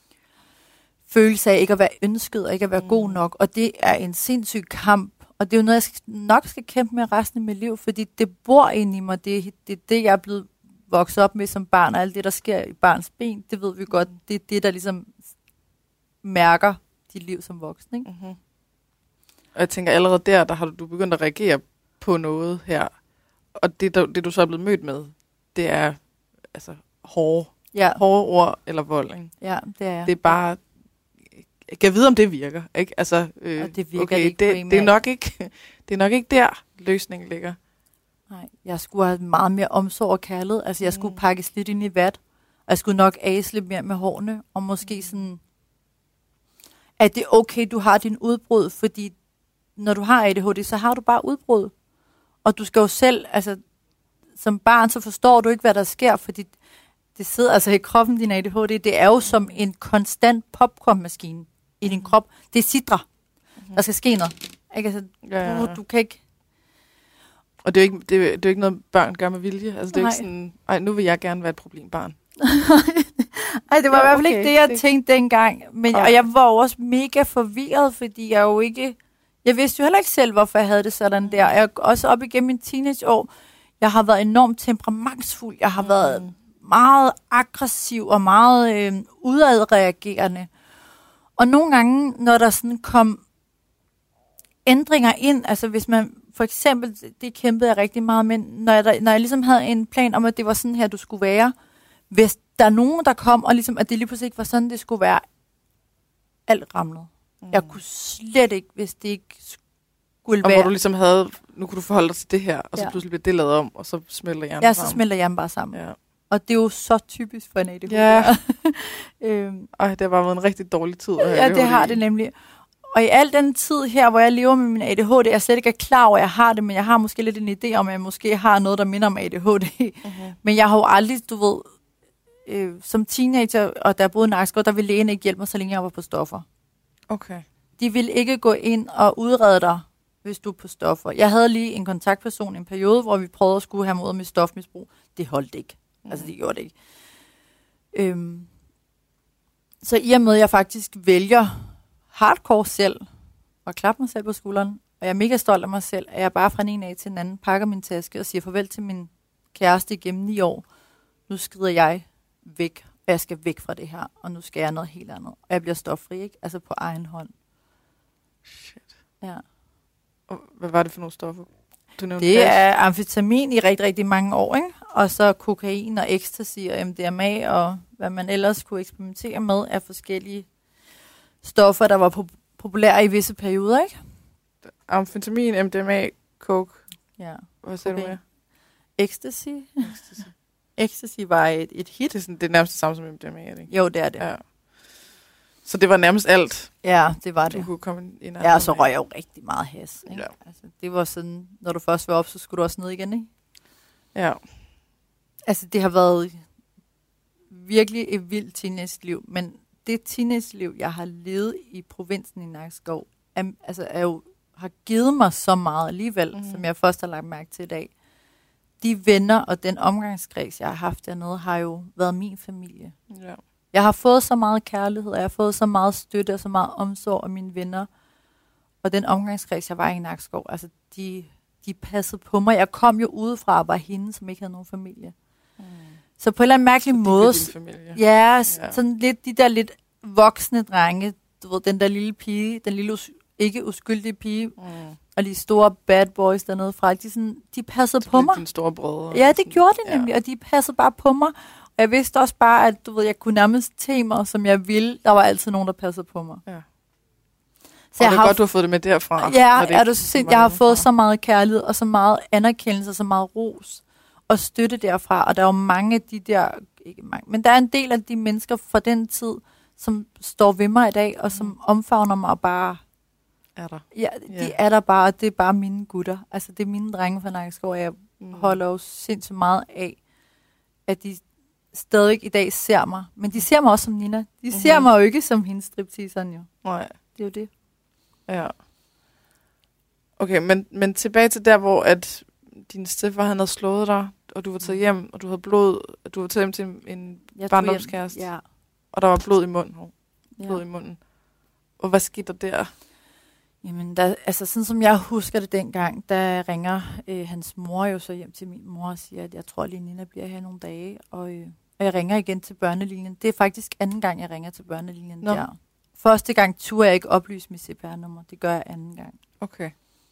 følelse af ikke at være ønsket og ikke at være mm. god nok, og det er en sindssyg kamp, og det er jo noget, jeg skal, nok skal kæmpe med resten af mit liv, fordi det bor inde i mig, det, det er det, jeg er blevet vokset op med som barn, og alt det, der sker i barns ben, det ved vi godt, det er det, der ligesom mærker dit liv som voksen, ikke? Mm-hmm. Og jeg tænker, allerede der, der har du, du begyndt at reagere på noget her, og det, der, det du så er blevet mødt med, det er altså hårde, Ja, hårde ord eller vold, ikke? ja, det er jeg. Det er bare jeg kan vide, om det virker. Ikke? Altså, øh, Og det virker okay, ikke det, primært. det, er nok ikke, det er nok ikke der, løsningen ligger. Nej, jeg skulle have meget mere omsorg og kærlighed. Altså, jeg skulle Mm. pakkes lidt ind i vat. Og jeg skulle nok ase lidt mere med hårene. Og måske sådan, at det er okay, du har din udbrud. Fordi når du har A D H D, så har du bare udbrud. Og du skal jo selv, altså som barn, så forstår du ikke, hvad der sker. Fordi det sidder altså i kroppen, din A D H D. Det er jo som en konstant popcornmaskine i din krop. Det sidder. Der skal ske noget. Ikke? Altså, Ja, ja, ja. du, du kan ikke... Og det er, jo ikke, det, er, det er jo ikke noget, børn gør med vilje. Altså, det er Nej. ikke sådan, ej, nu vil jeg gerne være et problembarn. Ej, det var Ja, i hvert fald okay. ikke det, jeg Det- tænkte dengang. Men, Ej. og jeg var jo også mega forvirret, fordi jeg jo ikke... Jeg vidste jo heller ikke selv, hvorfor jeg havde det sådan der. Jeg også op igennem mine teenageår, jeg har været enormt temperamentsfuld. Jeg har mm. været meget aggressiv og meget øh, udadreagerende. Og nogle gange, når der sådan kom ændringer ind, altså hvis man for eksempel, det kæmpede jeg rigtig meget med, når jeg, der, når jeg ligesom havde en plan om, at det var sådan her, du skulle være. Hvis der er nogen, der kom, og ligesom, at det lige pludselig ikke var sådan, det skulle være, alt ramlet. Mm. Jeg kunne slet ikke, hvis det ikke skulle Og være. hvor du ligesom havde, nu kunne du forholde dig til det her, og så Ja. pludselig bliver det lavet om, og så smelter hjernen Ja, så sammen. smelter hjernen bare sammen. Ja. Og det er jo så typisk for en A D H D. Ja. øhm, Ej, det har bare været en rigtig dårlig tid. at have ja, A D H D det har i. det nemlig. Og i al den tid her, hvor jeg lever med min A D H D, jeg slet ikke er klar over, at jeg har det, men jeg har måske lidt en idé om, at jeg måske har noget, der minder om A D H D. Uh-huh. Men jeg har jo aldrig, du ved, øh, som teenager, og da jeg boede i Nakskov, der ville lægen ikke hjælpe mig, så længe jeg var på stoffer. Okay. De ville ikke gå ind og udrede dig, hvis du er på stoffer. Jeg havde lige en kontaktperson i en periode, hvor vi prøvede at skulle have mod med stofmisbrug. Det holdt ikke. Mm. Altså, det gjorde det ikke. Øhm, så i og med, at jeg faktisk vælger hardcore selv, og klapper mig selv på skulderen, og jeg er mega stolt af mig selv, at jeg bare fra den ene af til den anden pakker min taske og siger farvel til min kæreste igennem ni år. Nu skrider jeg væk, og jeg skal væk fra det her, og nu skal jeg noget helt andet. Og jeg bliver stoffri, ikke? Altså på egen hånd. Shit. Ja. Og hvad var det for nogle stoffer? Du nævnte Det hash. er amfetamin i rigtig, rigtig mange år, ikke? Og så kokain og ecstasy og M D M A og hvad man ellers kunne eksperimentere med af forskellige stoffer, der var pop- populære i visse perioder, ikke? Amfetamin, M D M A, coke. Ja. Hvad sagde du Okay. med? Ecstasy. Ecstasy. Ecstasy var et, et hit. Det er, sådan, det er nærmest det samme som M D M A, er det ikke? Jo, det er det. Ja, Ja. Så det var nærmest alt, ja det var du det. kunne komme ind Ja, og så røg jeg jo rigtig meget has, ikke? Ja. Altså, det var sådan, når du først var op, så skulle du også ned igen, ikke? Ja. Altså, Det har været virkelig et vildt teenage-liv, men det teenage-liv, jeg har levet i provinsen i Nakskov, er, altså, er jo, har givet mig så meget alligevel, Mhm. mm. som jeg først har lagt mærke til i dag. De venner og den omgangskreds, jeg har haft dernede, har jo været min familie. Ja. Jeg har fået så meget kærlighed, og jeg har fået så meget støtte og så meget omsorg af mine venner. Og den omgangskreds, jeg var i Nakskov, altså de, de passede på mig. Jeg kom jo udefra og var hende, som ikke havde nogen familie. Mm. Så på en eller anden mærkelig Det måde... er din familie. Ja, s- Ja. sådan lidt de der lidt voksne drenge, du ved, den der lille pige, den lille us- ikke uskyldige pige, Mm. og de store bad boys dernede fra, de, sådan, de passede Det på er mig. dine store brødre. Ja, det gjorde de Ja. nemlig, og de passede bare på mig. Og jeg vidste også bare, at du ved, jeg kunne nærmest te mig, som jeg ville. Der var altid nogen, der passede på mig. Ja. Så Og jeg det er har godt, du har fået det med derfra. Ja, når det er du ikke sind, var jeg har hjemmefra. fået så meget kærlighed, og så meget anerkendelse, og så meget ros og støtte derfra. Og der er jo mange af de der, ikke mange, men der er en del af de mennesker fra den tid, som står ved mig i dag, og som omfavner mig og bare, Er der. ja, de Ja. er der bare, og det er bare mine gutter. Altså, det er mine drenge fra Nakskov, og jeg Mm. holder jo sindssygt meget af, at de stadig i dag ser mig. Men de ser mig også som Nina. De ser Mhm. mig jo ikke som hendes stripteaseren jo. Nej. Det er jo det. Ja. Okay, men, men tilbage til der, hvor at din stedfar, han havde slået dig, og du var taget hjem, og du havde blod, og du var taget hjem til en, en Jeg tog hjem- barndomskæreste, Ja. og der var blod i munden. Hov, blod ja. i munden. Og hvad skete der der? Jamen, der, altså sådan som jeg husker det dengang, der ringer øh, hans mor jo så hjem til min mor og siger, at jeg tror, at Nina bliver her nogle dage, og, øh, og jeg ringer igen til børnelinjen. Det er faktisk anden gang, jeg ringer til børnelinjen Nå. der. Første gang turde jeg ikke oplyse mit C P R-nummer. Det gør jeg anden gang. Okay.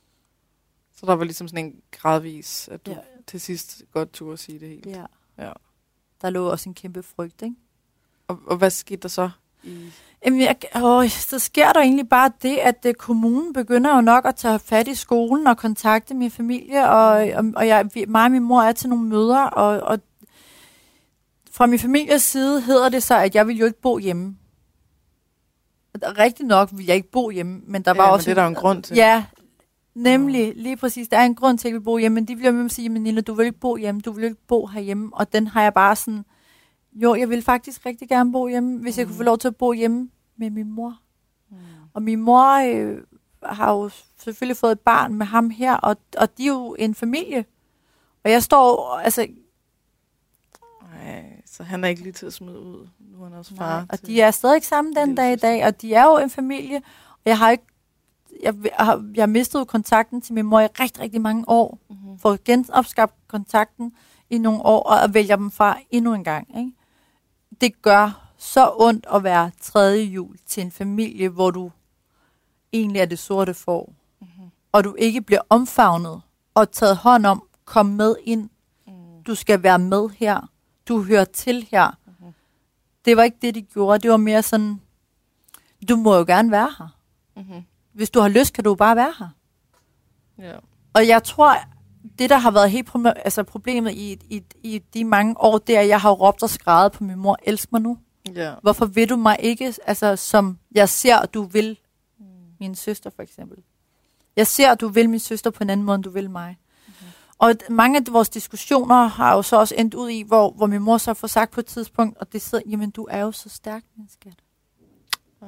Så der var ligesom sådan en gradvis, at du Ja. ja. til sidst godt turde sige det helt. Ja. Ja. Der lå også en kæmpe frygt, ikke? Og, og hvad skete der så? i... Jamen, jeg, åh, så sker der egentlig bare det, at uh, kommunen begynder jo nok at tage fat i skolen og kontakte min familie, og, og, og jeg, mig og min mor er til nogle møder, og, og fra min families side hedder det så, at jeg vil jo ikke bo hjemme. Rigtig nok vil jeg ikke bo hjemme, men der var ja, også... men det er der en grund til. Ja, nemlig, lige præcis. Der er en grund til, at jeg vil bo hjemme, men de bliver med at sige, men Nina, du vil ikke bo hjemme, du vil ikke bo herhjemme, og den har jeg bare sådan... Jo, jeg vil faktisk rigtig gerne bo hjemme, hvis mm. jeg kunne få lov til at bo hjemme med min mor. Mm. Og min mor øh, har jo selvfølgelig fået et barn med ham her, og, og de er jo en familie. Og jeg står, altså... Nej, så han er ikke lige til at smide ud. Nu er han også far. Nej, og de er stadig sammen den dag i dag, og de er jo en familie. Og jeg har ikke... Jeg, jeg har, jeg har mistet kontakten til min mor i rigtig, rigtig mange år. Mm-hmm. For at genopskabe kontakten i nogle år, og vælger dem fra endnu en gang, ikke? Det gør så ondt at være tredje jul til en familie, hvor du egentlig er det sorte får. Mm-hmm. Og du ikke bliver omfavnet og taget hånd om, kom med ind. Mm. Du skal være med her. Du hører til her. Mm-hmm. Det var ikke det, de gjorde. Det var mere sådan, du må jo gerne være her. Mm-hmm. Hvis du har lyst, kan du bare være her. Ja. Og jeg tror, det der har været helt pro- altså problemet i, i, i de mange år, det er, at jeg har råbt og skreget på min mor, elsk mig nu. Ja. Hvorfor vil du mig ikke, altså som jeg ser, at du vil mm. min søster for eksempel. Jeg ser, at du vil min søster på en anden måde, end du vil mig. Mm-hmm. Og mange af vores diskussioner har jo så også endt ud i, hvor, hvor min mor så får sagt på et tidspunkt, og det sidder, jamen du er jo så stærk, min skat. Mm.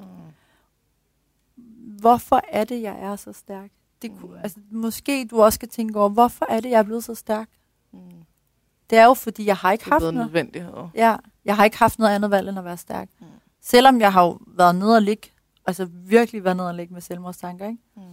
Hvorfor er det, jeg er så stærk? Det kunne, mm. altså, måske du også skal tænke over, hvorfor er det, jeg er blevet så stærk? Mm. Det er jo, fordi jeg har ikke haft noget. Ja, jeg har ikke haft noget andet valg, end at være stærk. Mm. Selvom jeg har jo været nede og ligge, altså virkelig været nede og ligge med selvmordstanker, ikke? Mm.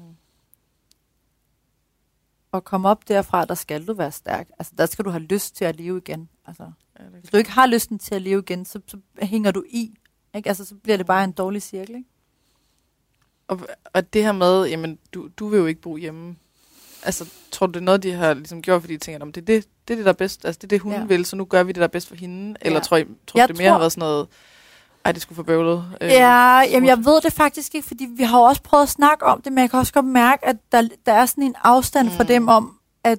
Og komme op derfra, der skal du være stærk. Altså, der skal du have lyst til at leve igen. Altså, ja, hvis du ikke har lysten til at leve igen, så, så hænger du i. Ikke? Altså, så bliver det bare en dårlig cirkel, ikke? Og, og det her med, jamen, du, du vil jo ikke bo hjemme. Altså, tror du, det er noget, de har ligesom gjort, fordi de tænker, det er det, det er det, der er bedst. Altså, det er det, hun ja. vil, så nu gør vi det, der er bedst for hende. Eller ja. tror, I, tror jeg det mere tror... har været sådan noget, ej, det skulle forbøvlet? Øh, ja, jamen, jeg ved det faktisk ikke, fordi vi har jo også prøvet at snakke om det, men jeg kan også godt mærke, at der, der er sådan en afstand mm. for dem om, at...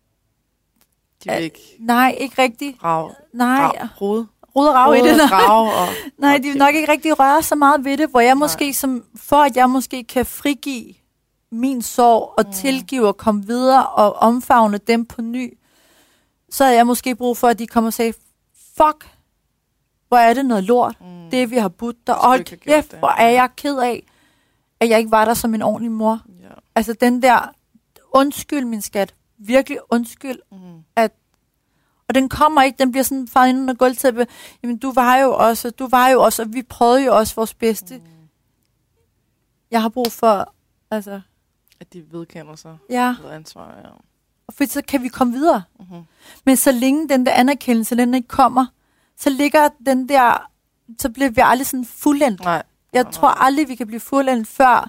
De vil ikke... At, nej, ikke rigtigt. Rav. Nej. Rav. Rode. Rode og rav i det. Rav og... Nej, de vil nok ikke rigtig røre så meget ved det, hvor jeg måske, nej. som for at jeg måske kan frigive min sorg og mm. tilgive og komme videre og omfavne dem på ny, så havde jeg måske brug for, at de kommer og sagde, fuck, hvor er det noget lort, mm. det vi har budt dig. Og kæft, hvor er jeg ked af, at jeg ikke var der som en ordentlig mor. Ja. Altså den der, undskyld min skat, virkelig undskyld, mm. at, og den kommer ikke, den bliver sådan faret ind under gulvtæppe, jamen du var jo også, du var jo også, og vi prøvede jo også vores bedste. Mm. Jeg har brug for, altså... At de vedkender sig ja. noget ansvar, ja. Og for så kan vi komme videre. Mm-hmm. Men så længe den der anerkendelse, den ikke kommer, så ligger den der, så bliver vi aldrig sådan fuldendt. Nej. Jeg nej, tror nej. aldrig, vi kan blive fuldendt, før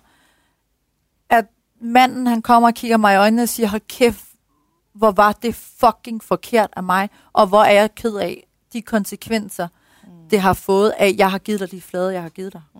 at manden, han kommer og kigger mig i øjnene og siger, hold kæft, hvor var det fucking forkert af mig, og hvor er jeg ked af de konsekvenser, mm. det har fået af, jeg har givet dig de flade, jeg har givet dig. Mm.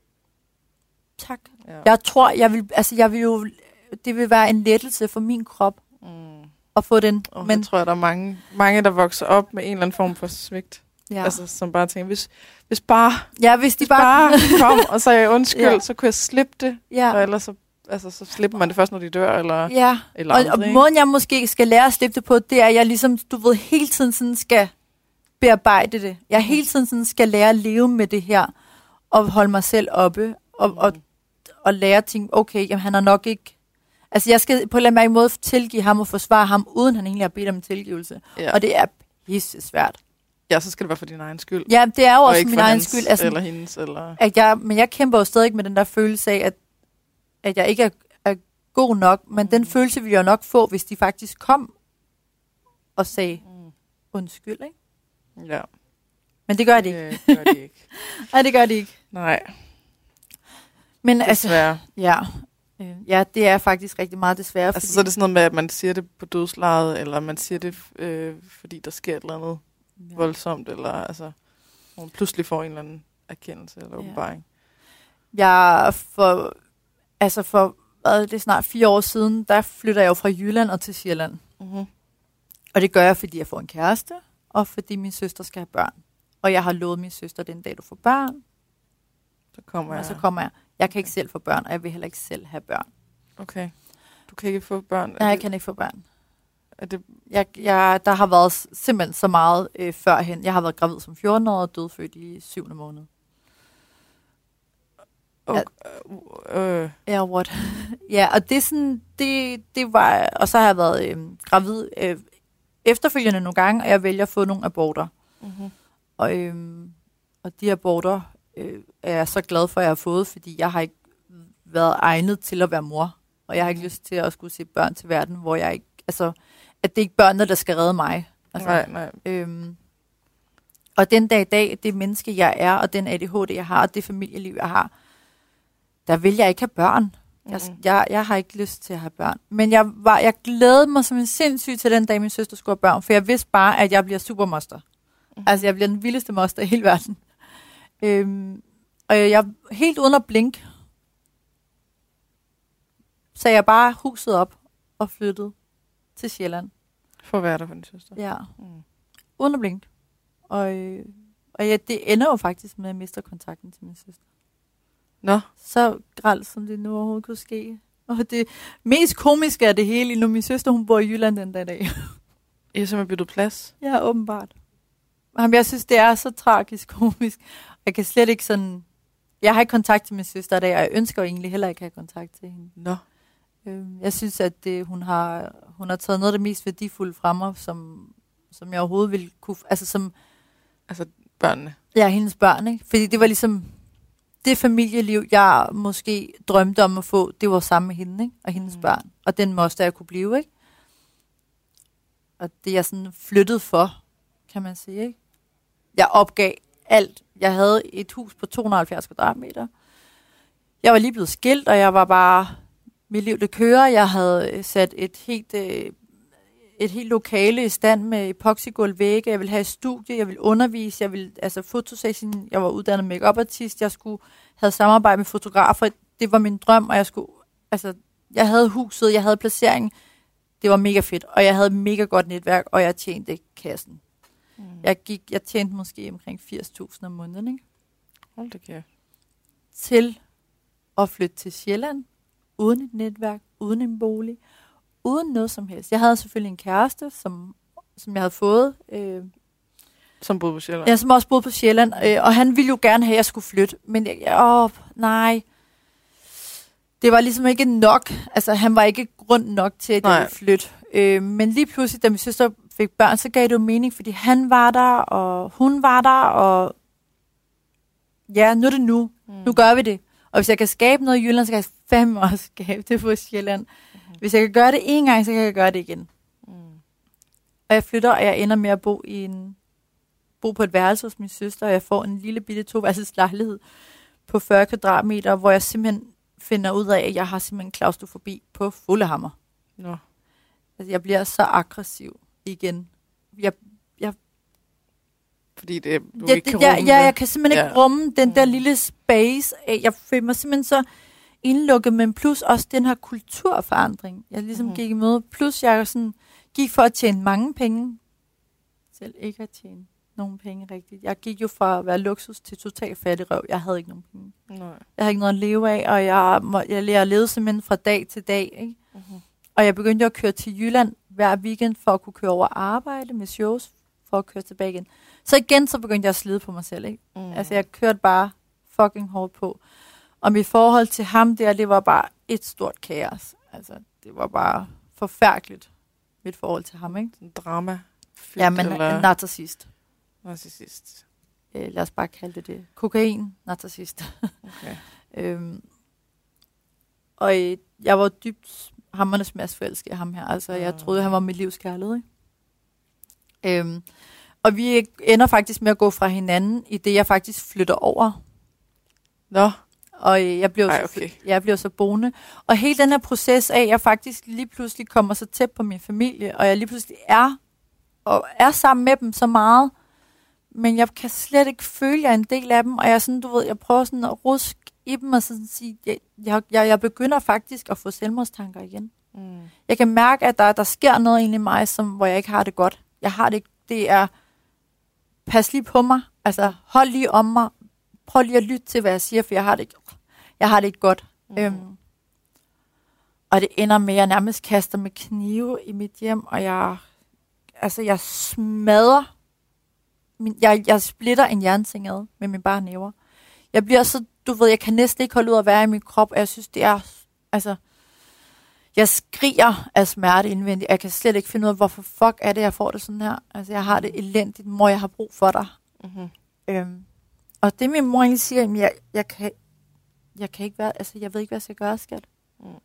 Tak. Ja. Jeg tror, jeg vil, altså jeg vil jo, det vil være en lettelse for min krop, mm. at få den. Oh, men jeg tror, der er mange, mange, der vokser op med en eller anden form for svigt. Ja. Altså, som bare tænker, hvis, hvis bare, ja, hvis de hvis bare, bare kom og sagde undskyld, ja. så kunne jeg slippe det. Ja. Og ellers så, altså, så slipper man det først, når de dør, eller, ja. eller og, andre, og måden, jeg måske skal lære at slippe det på, det er, at jeg ligesom, du ved, hele tiden sådan skal bearbejde det. Jeg hele tiden sådan skal lære at leve med det her, og holde mig selv oppe, og, mm. og, og lære ting, okay, jamen, han er nok ikke... Altså, jeg skal på en eller anden måde tilgive ham og forsvare ham, uden han egentlig har bedt om tilgivelse. Ja. Og det er pisse svært. Ja, så skal det være for din egen skyld. Ja, det er jo og også min egen hans, skyld. Altså, eller hendes, eller... At jeg, men jeg kæmper jo stadig med den der følelse af, at, at jeg ikke er, er god nok. Men mm. den følelse ville jeg jo nok få, hvis de faktisk kom og sagde mm. undskyld, ikke? Ja. Men det gør de ikke. Det gør de ikke. Nej, det gør de ikke. Nej. Men desværre. Altså, ja. Ja, det er faktisk rigtig meget desværre. Altså, fordi... så er det sådan noget med, at man siger det på dødslejet, eller man siger det, øh, fordi der sker et eller andet ja. voldsomt, eller altså, man pludselig får en eller anden erkendelse eller åbenbaring? Jeg for, altså for, hvad er det, snart fire år siden, der flytter jeg jo fra Jylland og til Sjælland. Mm-hmm. Og det gør jeg, fordi jeg får en kæreste, og fordi min søster skal have børn. Og jeg har lovet min søster, den dag du får børn, så kommer jeg. Og så kommer jeg. Jeg kan ikke selv få børn, og jeg vil heller ikke selv have børn. Okay. Du kan ikke få børn? Nej, jeg kan ikke få børn. Er det... jeg, jeg, der har været simpelthen så meget øh, førhen. Jeg har været gravid som fjorten-årig og dødfødt i syvende måned. Okay. Ja, uh. yeah, what? Ja, og det er sådan, det, det var, og så har jeg været øh, gravid øh, efterfølgende nogle gange, og jeg vælger at få nogle aborter. Mm-hmm. Og, øh, og de aborter øh, er jeg så glad for, at jeg har fået, fordi jeg har ikke været egnet til at være mor. Og jeg har ikke lyst til at skulle se børn til verden, hvor jeg ikke, altså, at det ikke er børnene, der skal redde mig. Altså, nej, nej. Øhm, og den dag i dag, det menneske, jeg er, og den A D H D, jeg har, og det familieliv, jeg har, der vil jeg ikke have børn. Mm-hmm. Jeg, jeg, jeg har ikke lyst til at have børn. Men jeg, var, jeg glædede mig som en sindssyg til den dag, min søster skulle have børn, for jeg vidste bare, at jeg bliver supermoster. Mm-hmm. Altså, jeg bliver den vildeste moster i hele verden. Øhm, og jeg, jeg helt uden at blinke, sagde jeg bare huset op og flyttede til Sjælland. For at være der for din søster? Ja. Mm. Uden at blinke. Og, øh, og ja, det ender jo faktisk med, at jeg mister kontakten til min søster. Nå. Så grelt, som det nu overhovedet kunne ske. Og det mest komiske af det hele, nu min søster, hun bor i Jylland den dag. I har simpelthen byttet plads? Ja, åbenbart. Jamen, jeg synes, det er så tragisk komisk. Jeg kan slet ikke sådan... Jeg har ikke kontakt til min søster i dag, og jeg ønsker jo egentlig heller ikke at have kontakt til hende. Nå. Jeg synes, at det, hun, har, hun har taget noget af det mest værdifulde fra mig, som, som jeg overhovedet ville kunne... Altså, som, altså børnene? Ja, hendes børn, ikke? Fordi det var ligesom... Det familieliv, jeg måske drømte om at få, det var sammen med hende, ikke? Og hendes mm. børn. Og den moster, jeg kunne blive, ikke? Og det er jeg sådan flyttet for, kan man sige, ikke? Jeg opgav alt. Jeg havde et hus på to hundrede og halvfjerds kvadratmeter. Jeg var lige blevet skilt, og jeg var bare... Mit liv, det kører. Jeg havde sat et helt, øh, et helt lokale i stand med epoxygulv vægge. Jeg ville have et studie, jeg ville undervise, jeg ville, altså fotosession, jeg var uddannet make-up artist, jeg skulle have samarbejde med fotografer. Det var min drøm, og jeg skulle, altså, jeg havde huset, jeg havde placering. Det var mega fedt, og jeg havde et mega godt netværk, og jeg tjente kassen. Mm. Jeg gik, jeg tjente måske omkring firs tusind om måneden, ikke? Hold det kæft. Til at flytte til Sjælland. Uden et netværk, uden en bolig, uden noget som helst. Jeg havde selvfølgelig en kæreste, som, som jeg havde fået. Øh, som boede på Sjælland? Ja, som også boede på Sjælland. Øh, og han ville jo gerne have, at jeg skulle flytte. Men jeg, åh, nej. Det var ligesom ikke nok. Altså, han var ikke grund nok til, at jeg ville flytte. Øh, men lige pludselig, da min søster fik børn, så gav det jo mening, fordi han var der, og hun var der, og ja, nu er det nu. Mm. Nu gør vi det. Og hvis jeg kan skabe noget i Jylland, så kan jeg fandme også skabe det på Sjælland. Mm-hmm. Hvis jeg kan gøre det en gang, så kan jeg gøre det igen. Mm. Og jeg flytter, og jeg ender med at bo, i en, bo på et værelse hos min søster, og jeg får en lille bitte toværelses lejlighed på fyrre kvadratmeter, hvor jeg simpelthen finder ud af, at jeg har simpelthen klaustrofobi på fulde hammer. Nå. Altså, jeg bliver så aggressiv igen. Jeg, jeg Fordi det, du ja, ikke det, kan ja, rumme ja, det. jeg kan simpelthen ikke ja. rumme den der lille space. Jeg føler mig simpelthen så indlukket, men plus også den her kulturforandring, jeg ligesom mm-hmm. gik imod. Plus jeg sådan, gik for at tjene mange penge, selv ikke at tjene nogen penge rigtigt. Jeg gik jo fra at være luksus til totalt fattigrøv. Jeg havde ikke nogen penge. Nej. Jeg havde ikke noget at leve af, og jeg, jeg, jeg levede simpelthen fra dag til dag. Ikke? Mm-hmm. Og jeg begyndte at køre til Jylland hver weekend for at kunne køre over arbejde med shows, for at køre tilbage igen. Så igen, så begyndte jeg at slide på mig selv, ikke? Mm. Altså, jeg kørte bare fucking hårdt på. Og mit forhold til ham der, det var bare et stort kaos. Altså, det var bare forfærdeligt, mit forhold til ham, ikke? En drama. Ja, men eller... en narcissist. Narcissist. Øh, lad os bare kalde det det. Kokain, narcissist. Okay. øhm, og øh, jeg var dybt hammerende smadsforelsket af ham her. Altså, jeg troede, han var mit livs kærlighed, ikke? Øhm, Og vi ender faktisk med at gå fra hinanden, i det jeg faktisk flytter over. Nå. Og jeg bliver, Ej, så, okay. jeg bliver så boende. Og hele den her proces af, at jeg faktisk lige pludselig kommer så tæt på min familie, og jeg lige pludselig er, og er sammen med dem så meget, Men jeg kan slet ikke føle, at jeg er en del af dem, og jeg, sådan, du ved, jeg prøver sådan at ruske i dem og sådan sige, jeg, jeg, jeg begynder faktisk at få selvmordstanker igen. Mm. Jeg kan mærke, at der, der sker noget inde i mig, som, hvor jeg ikke har det godt. Jeg har det, det er, pas lige på mig, altså hold lige om mig, prøv lige at lytte til, hvad jeg siger, for jeg har det ikke, jeg har det ikke godt. Mm. Øhm, og det ender med, at jeg nærmest kaster med knive i mit hjem, og jeg, altså jeg smadrer, min, jeg, jeg splitter en jernseng ad med mine bare næver. Jeg bliver så, du ved, jeg kan næsten ikke holde ud at være i min krop, og jeg synes, det er, altså, jeg skriger af smerte indvendigt. Jeg kan slet ikke finde ud af, hvorfor fuck er det, jeg får det sådan her. Altså, jeg har det elendigt. Mor, jeg har brug for dig. Mm-hmm. Øhm, og det min mor egentlig siger, jeg, jeg, kan, jeg kan ikke være, altså, jeg ved ikke, hvad jeg skal gøre, skat. Mm. Okay.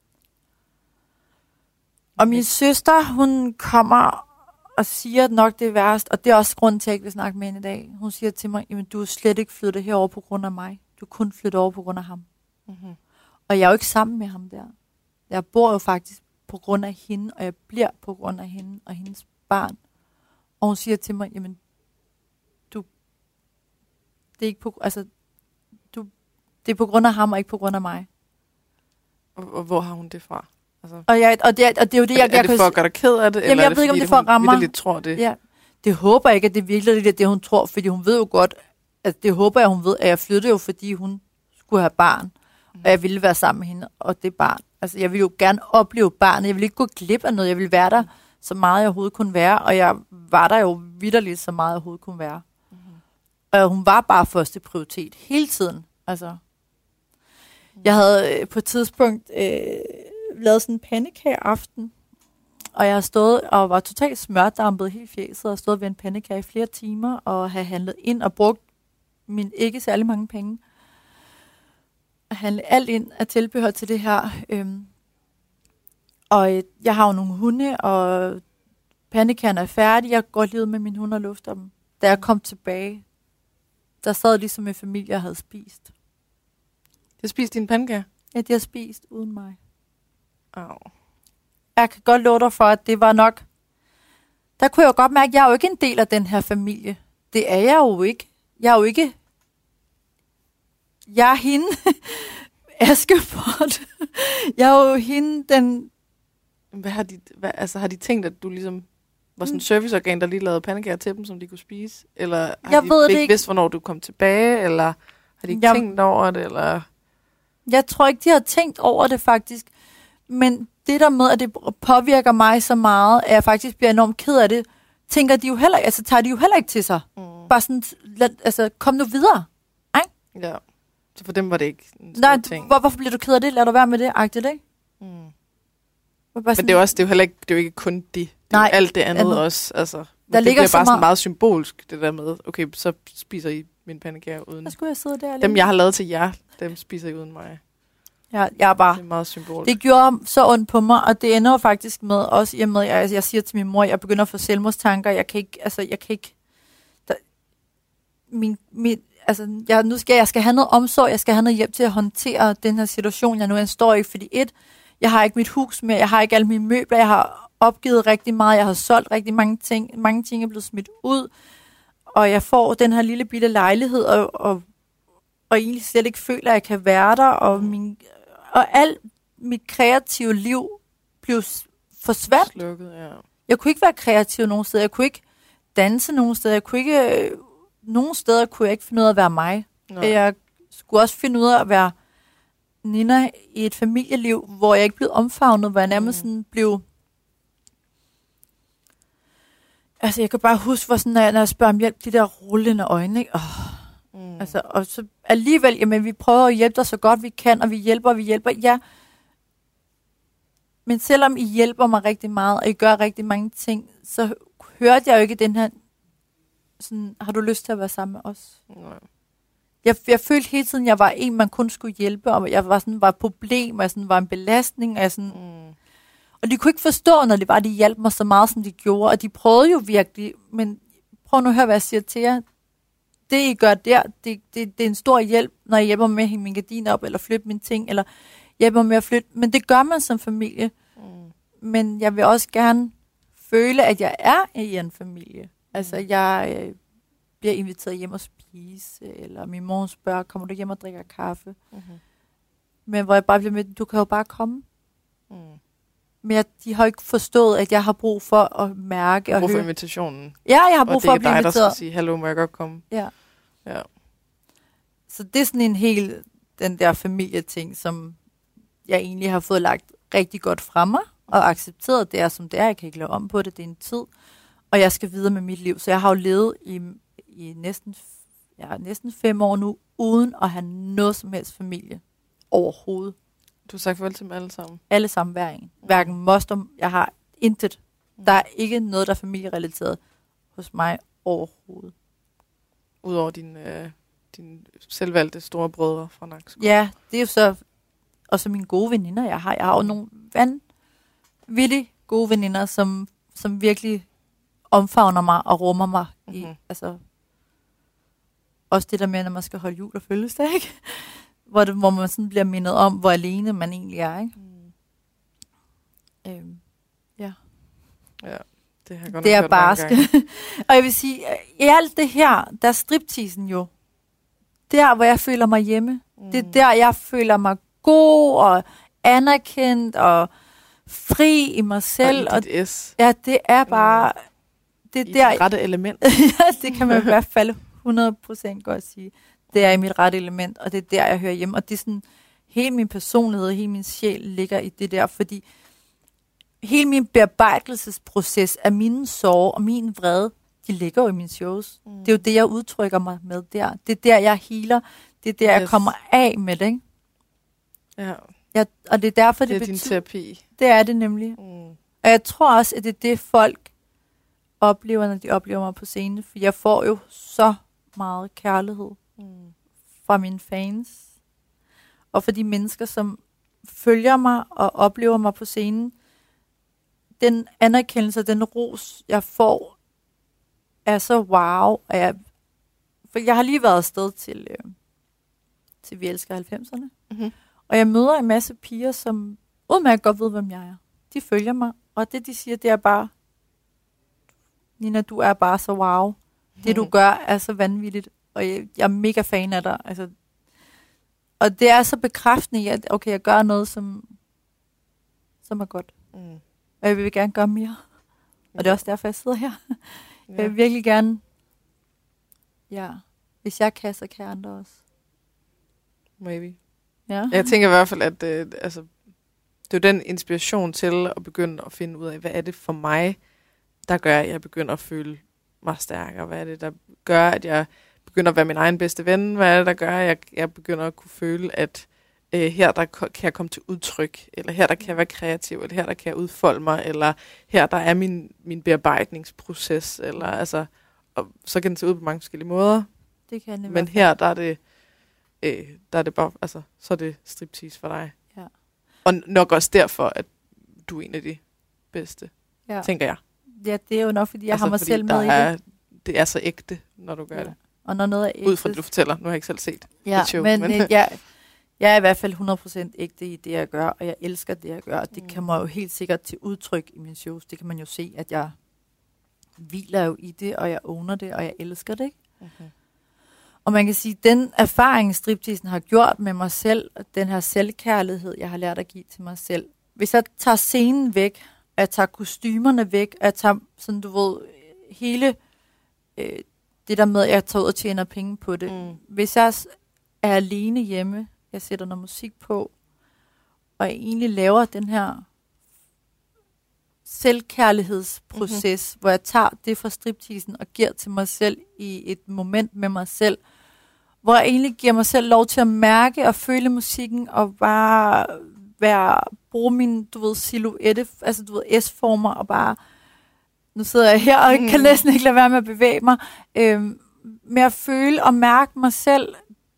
Og min søster, hun kommer og siger nok det værst, og det er også grunden til, at jeg ikke vil snakke med hende i dag. Hun siger til mig, jamen, du er slet ikke flyttet herover på grund af mig. Du er kun flyttet over på grund af ham. Mm-hmm. Og jeg er jo ikke sammen med ham der. Jeg bor jo faktisk på grund af hende, og jeg bliver på grund af hende og hendes barn. Og hun siger til mig, jamen, du, det er ikke på, altså, du, det er på grund af ham og ikke på grund af mig. Og, og hvor har hun det fra? Altså, og, jeg, og, det, og det er jo det, er, jeg... Er det for at gøre dig ked af det? Jamen, eller jeg er det, ved ikke, om det er for at ramme mig. Lidt tror det? Ja, det håber jeg ikke, at det virkelig er det, hun tror, fordi hun ved jo godt, at det håber jeg, hun ved, at jeg flyttede jo, fordi hun skulle have barn, mm. og jeg ville være sammen med hende og det barn. Altså, jeg ville jo gerne opleve barnet. Jeg ville ikke gå glip af noget. Jeg ville være der så meget, jeg overhovedet kunne være. Og jeg var der jo vitterligt så meget, jeg overhovedet kunne være. Mm-hmm. Og hun var bare første prioritet hele tiden. Altså, mm. Jeg havde øh, på et tidspunkt øh, lavet sådan en pandekageaften. Og jeg har stået og var totalt smørdampet helt fjeset. Og stået ved en pandekage i flere timer. Og have handlet ind og brugt min ikke særlig mange penge. Handle alt ind af tilbehør til det her. Øhm. Og øh, jeg har jo nogle hunde, og pandekagerne er færdige. Jeg går lige ud med mine hunde og lufter dem. Da jeg kom tilbage, der sad ligesom en familie, jeg havde spist. De har spist dine pandekager? Ja, de har spist uden mig. Oh. Jeg kan godt love dig for, at det var nok... Der kunne jeg jo godt mærke, at jeg er jo ikke en del af den her familie. Det er jeg jo ikke. Jeg er jo ikke... Jeg er hende, Askepot. Jeg er jo hende, den... Hvad har de, hvad, altså, har de tænkt, at du ligesom var sådan en serviceorgan, der lige lavede pandekager til dem, som de kunne spise? Eller har jeg de ved ikke ikke vidst, hvornår du kom tilbage? Eller har de ikke jeg... tænkt over det? Eller? Jeg tror ikke, de har tænkt over det faktisk. Men det der med, at det påvirker mig så meget, at jeg faktisk bliver enormt ked af det, tænker de jo heller, altså tager de jo heller ikke til sig. Mm. Bare sådan, lad, altså kom nu videre. Ej? Ja. Så for dem var det ikke en stor Nej, ting. Hvor, hvorfor bliver du ked af det? Lad du være med det, agtigt, ikke? Mm. Men det er jo også, det er jo heller ikke, det er jo ikke kun det. Det er Nej, alt det andet, andet. også. Altså, der det bliver bare så meget... sådan meget symbolsk, det der med, okay, så spiser I min pandekager uden... Så skulle jeg sidde der dem, jeg har lavet til jer, dem spiser I uden mig. Ja, jeg er bare... Det er meget symbolsk. Det gjorde så ondt på mig, og det ender jo faktisk med, også i og med, jeg, jeg siger til min mor, jeg begynder at få selvmordstanker, jeg kan ikke, altså, jeg kan ikke... Der, min, min, altså, jeg, nu skal jeg skal have noget omsorg, jeg skal have noget hjælp til at håndtere den her situation, jeg nu en står i, fordi et, jeg har ikke mit hus mere, jeg har ikke alle mine møbler, jeg har opgivet rigtig meget, jeg har solgt rigtig mange ting, mange ting er blevet smidt ud, og jeg får den her lille bitte lejlighed, og, og, og egentlig slet ikke føler, at jeg kan være der, og, min, og alt mit kreative liv blev forsvandt. Slukket, ja. Jeg kunne ikke være kreativ nogen steder, jeg kunne ikke danse nogen steder, jeg kunne ikke... Nogle steder kunne jeg ikke finde ud af at være mig. Nej. Jeg skulle også finde ud af at være Nina i et familieliv, hvor jeg ikke blev omfavnet, hvor jeg nærmest mm. sådan blev... Altså, jeg kan bare huske, hvor sådan, når jeg, når jeg spørger om hjælp, de der rullende øjne, ikke? Oh. Mm. Altså, og så alligevel, jamen, vi prøver at hjælpe dig så godt vi kan, og vi hjælper, og vi hjælper, ja. Men selvom I hjælper mig rigtig meget, og I gør rigtig mange ting, så hørte jeg jo ikke den her... Sådan, har du lyst til at være sammen med os? Nej. Jeg, jeg følte hele tiden, at jeg var en, man kun skulle hjælpe, og jeg var sådan var et problem, og jeg sådan var en belastning, og jeg sådan... Mm. Og de kunne ikke forstå, når det var, de hjalp mig så meget, som de gjorde, og de prøvede jo virkelig, men prøv nu at høre, hvad jeg siger til jer. Det, I gør der, det, det, det er en stor hjælp, når jeg hjælper med at hænge mine gardiner op, eller flytte mine ting, eller hjælper med at flytte, men det gør man som familie. Mm. Men jeg vil også gerne føle, at jeg er i en familie. Altså, jeg, bliver inviteret hjem og spise, eller min mor spørger, kommer du hjem og drikker kaffe? Mm-hmm. Men hvor jeg bare bliver med, du kan jo bare komme. Mm. Men jeg, de har ikke forstået, at jeg har brug for at mærke og brug for høre. invitationen. Ja, jeg har brug for at blive inviteret. Og det er dig, der skal sige, hallo, må jeg godt komme? Ja. Ja. Så det er sådan en hel, den der familieting, som jeg egentlig har fået lagt rigtig godt fra mig, og accepteret, det er som det er, jeg kan ikke lave om på det, det er en tid, og jeg skal videre med mit liv. Så jeg har jo levet i, i næsten, ja, næsten fem år nu, uden at have noget som helst familie overhovedet. Du har sagt farvel til dem alle sammen? Alle sammen, hver en. Hverken moster, jeg har intet. Der er ikke noget, der er familierelateret hos mig overhovedet. Udover dine, øh, dine selvvalgte store brødre fra Nakskov? Ja, det er jo så, og så mine gode veninder, jeg har. Jeg har jo nogle vanvittige gode veninder, som, som virkelig omfavner mig og rummer mig. Mm-hmm. I, altså, også det der med, når man skal holde jul og fødselsdag, ikke? Hvor, det, hvor man sådan bliver mindet om, hvor alene man egentlig er, ikke? Mm. Øhm, ja. Ja, det har jeg godt det er barsk. Og jeg vil sige, i alt det her, der er stripteasen jo, der hvor jeg føler mig hjemme. Mm. Det er der, jeg føler mig god og anerkendt og fri i mig selv. Og i dit S. Ja, det er bare... Mm. Det er I der, det rette element. Ja, det kan man i hvert fald hundrede procent godt sige. Det er i mit rette element, og det er der, jeg hører hjemme. Og det er sådan, hele min personlighed, hele min sjæl ligger i det der, fordi hele min bearbejdelsesproces af mine sorger og min vrede, de ligger jo i mine shows. Mm. Det er jo det, jeg udtrykker mig med der. Det er der, jeg healer. Det er der, yes. jeg kommer af med det, ikke? Ja. Jeg, og det er derfor, det, det er betyder, din terapi. Det er det nemlig. Mm. Og jeg tror også, at det er det, folk oplever, når de oplever mig på scenen. For jeg får jo så meget kærlighed mm. fra mine fans. Og for de mennesker, som følger mig og oplever mig på scenen. Den anerkendelse, den ros, jeg får, er så wow. Og jeg, for jeg har lige været afsted til, øh, til Vi Elsker halvfemserne. Mm-hmm. Og jeg møder en masse piger, som udmærket godt ved, hvem jeg er. De følger mig, og det, de siger, det er bare, Nina, du er bare så wow. Det, du gør, er så vanvittigt, og jeg, jeg er mega fan af dig. Altså, og det er så bekræftende i, at okay, jeg gør noget, som, som er godt. Mm. Og jeg vil gerne gøre mere. Ja. Og det er også derfor, jeg sidder her. Ja. Jeg vil virkelig gerne, ja, hvis jeg kan, så kan andre også. Maybe. Ja. Jeg tænker i hvert fald, at øh, altså, det er jo den inspiration til at begynde at finde ud af, hvad er det for mig, der gør, at jeg begynder at føle mig stærkere? Hvad er det, der gør, at jeg begynder at være min egen bedste ven? Hvad er det, der gør, at jeg, jeg begynder at kunne føle, at øh, her der kan jeg komme til udtryk, eller her der kan jeg være kreativ, eller her der kan jeg udfolde mig, eller her der er min, min bearbejdningsproces, eller altså, og så kan den se ud på mange forskellige måder. Det kan det. Men her der er det, øh, der er det bare, altså, så er det striptease for dig. Ja. Og nok også derfor, at du er en af de bedste, ja. tænker jeg. Ja, det er jo nok, fordi jeg altså, har mig selv med i er, det. Det er så ægte, når du gør ja. det. Og når noget er ægte. Ud fra det, du fortæller. Nu har jeg ikke selv set ja, det show. Men, men øh, jeg, jeg er i hvert fald hundrede procent ægte i det, jeg gør, og jeg elsker det, jeg gør. Og det mm. kommer jo helt sikkert til udtryk i mine shows. Det kan man jo se, at jeg hviler jo i det, og jeg owner det, og jeg elsker det, ikke? Okay. Og man kan sige, at den erfaring, stripteasen har gjort med mig selv, og den her selvkærlighed, jeg har lært at give til mig selv. Hvis jeg tager scenen væk, at jeg tager kostymerne væk, at jeg tager, sådan du ved, hele øh, det der med, at jeg tager ud og tjener penge på det. Mm. Hvis jeg er alene hjemme, jeg sætter noget musik på, og jeg egentlig laver den her selvkærlighedsproces, mm-hmm. hvor jeg tager det fra stripteasen og giver til mig selv i et moment med mig selv, hvor jeg egentlig giver mig selv lov til at mærke og føle musikken, og bare være, bruge min, du ved, silhuette, altså du ved, S-former, og bare, nu sidder jeg her og mm. kan næsten ikke lade være med at bevæge mig, øhm, med at føle og mærke mig selv,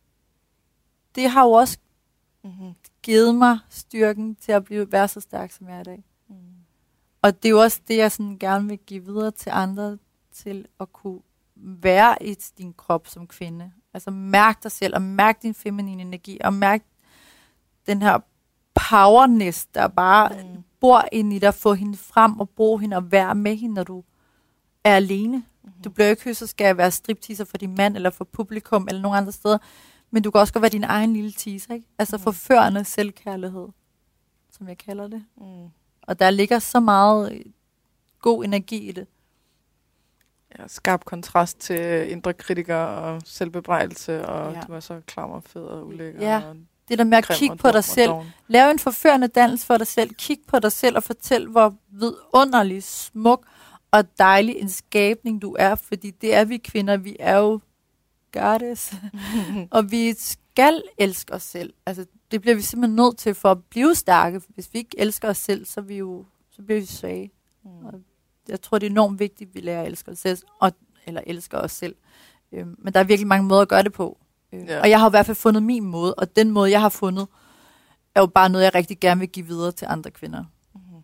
det har jo også mm-hmm. givet mig styrken til at blive, være så stærk, som jeg er i dag. Mm. Og det er jo også det, jeg sådan gerne vil give videre til andre, til at kunne være i din krop som kvinde. Altså mærk dig selv, og mærk din feminine energi, og mærk den her powerness, der bare mm. bor inde i dig, få hende frem og bruge hende og være med hende, når du er alene. Mm-hmm. Du bliver ikke hørt, så skal jeg være stripteaser for din mand, eller for publikum, eller nogen andre steder. Men du kan også godt være din egen lille teaser, ikke? Altså mm. forførende selvkærlighed, som jeg kalder det. Mm. Og der ligger så meget god energi i det. Ja, skarp kontrast til indre kritikere og selvbebrejdelse, og ja. Du er så klam og fed og ulækker. Ja, det der med at kigge på dig selv. Lav en forførende dans for dig selv. Kig på dig selv og fortæl, hvor vidunderlig, smuk og dejlig en skabning du er. Fordi det er vi kvinder, vi er jo goddess. Og vi skal elske os selv. Altså, det bliver vi simpelthen nødt til for at blive stærke. Hvis vi ikke elsker os selv, så, vi jo, så bliver vi svage. Mm. Og jeg tror, det er enormt vigtigt, at vi lærer at elske os selv, og, eller elsker os selv. Øhm, men der er virkelig mange måder at gøre det på. Øhm, ja. Og jeg har i hvert fald fundet min måde, og den måde, jeg har fundet, er jo bare noget, jeg rigtig gerne vil give videre til andre kvinder. Mm-hmm.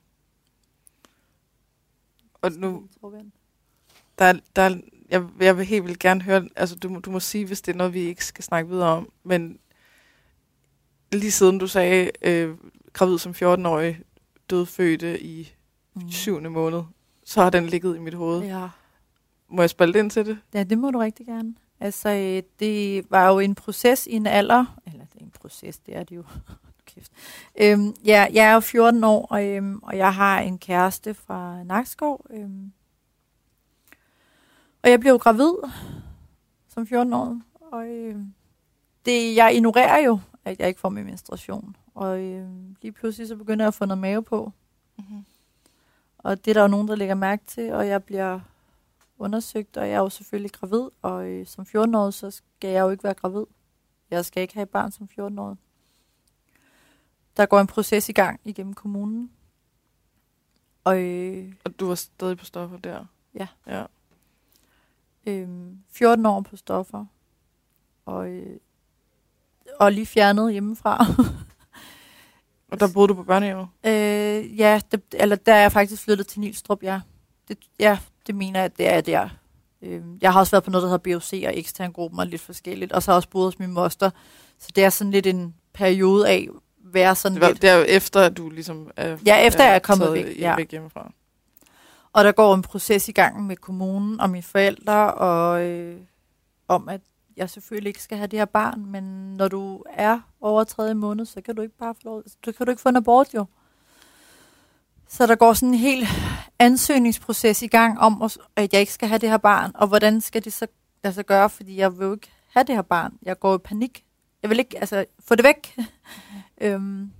Og nu, der, der, jeg, jeg vil helt vildt gerne høre, altså du, du må sige, hvis det er noget, vi ikke skal snakke videre om, men lige siden du sagde, øh, gravid som fjorten-årig, dødfødte i mm. syvende måned, så har den ligget i mit hoved. Ja. Må jeg spille ind til det? Ja, det må du rigtig gerne. Altså, det var jo en proces i en alder, eller det er en proces, det er det jo. Kæft. Øhm, ja, jeg er jo fjorten år, og, øhm, og jeg har en kæreste fra Nakskov. Øhm, og jeg blev gravid som fjorten år, og øhm, det, jeg ignorerer jo, at jeg ikke får min menstruation. Og øhm, lige pludselig så begynder jeg at få noget mave på. Mm-hmm. Og det er der jo nogen, der lægger mærke til, og jeg bliver undersøgt, og jeg er jo selvfølgelig gravid, og øh, som fjorten-årig, så skal jeg jo ikke være gravid. Jeg skal ikke have et barn som fjorten-årig. Der går en proces i gang igennem kommunen. Og, øh, og du var stadig på stoffer der? Ja. ja. Øhm, fjorten år på stoffer, og, øh, og lige fjernet hjemmefra. Og der boede du på børnehjemmet? Øh, ja, det, eller der er jeg faktisk flyttet til Nielstrup, ja. Det, ja, det mener jeg, det er der. Øh, jeg har også været på noget, der hedder B O C og ekstern gruppen og lidt forskelligt. Og så har jeg også boet hos min moster. Så det er sådan lidt en periode af at være sådan det var, lidt... Det er jo efter, at du ligesom er, ja, efter er jeg er kommet væk, ja. væk hjemmefra. Og der går en proces i gang med kommunen og mine forældre, og øh, om at jeg selvfølgelig ikke skal have det her barn, men når du er over tredje måned, så kan du ikke bare få lov, så kan du ikke få en abort jo. Så der går sådan en hel ansøgningsproces i gang om, at jeg ikke skal have det her barn, og hvordan skal det så lade sig gøre, fordi jeg vil jo ikke have det her barn. Jeg går i panik. Jeg vil ikke, altså, få det væk. øhm,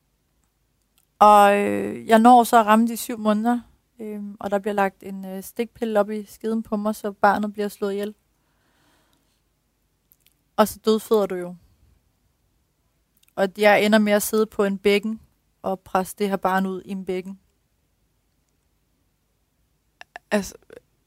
og øh, jeg når så at ramme de syv måneder, øhm, og der bliver lagt en øh, stikpille op i skeden på mig, så barnet bliver slået ihjel. Og så dødføder du jo. Og jeg ender med at sidde på en bækken og presse det her barn ud i en bækken. Altså,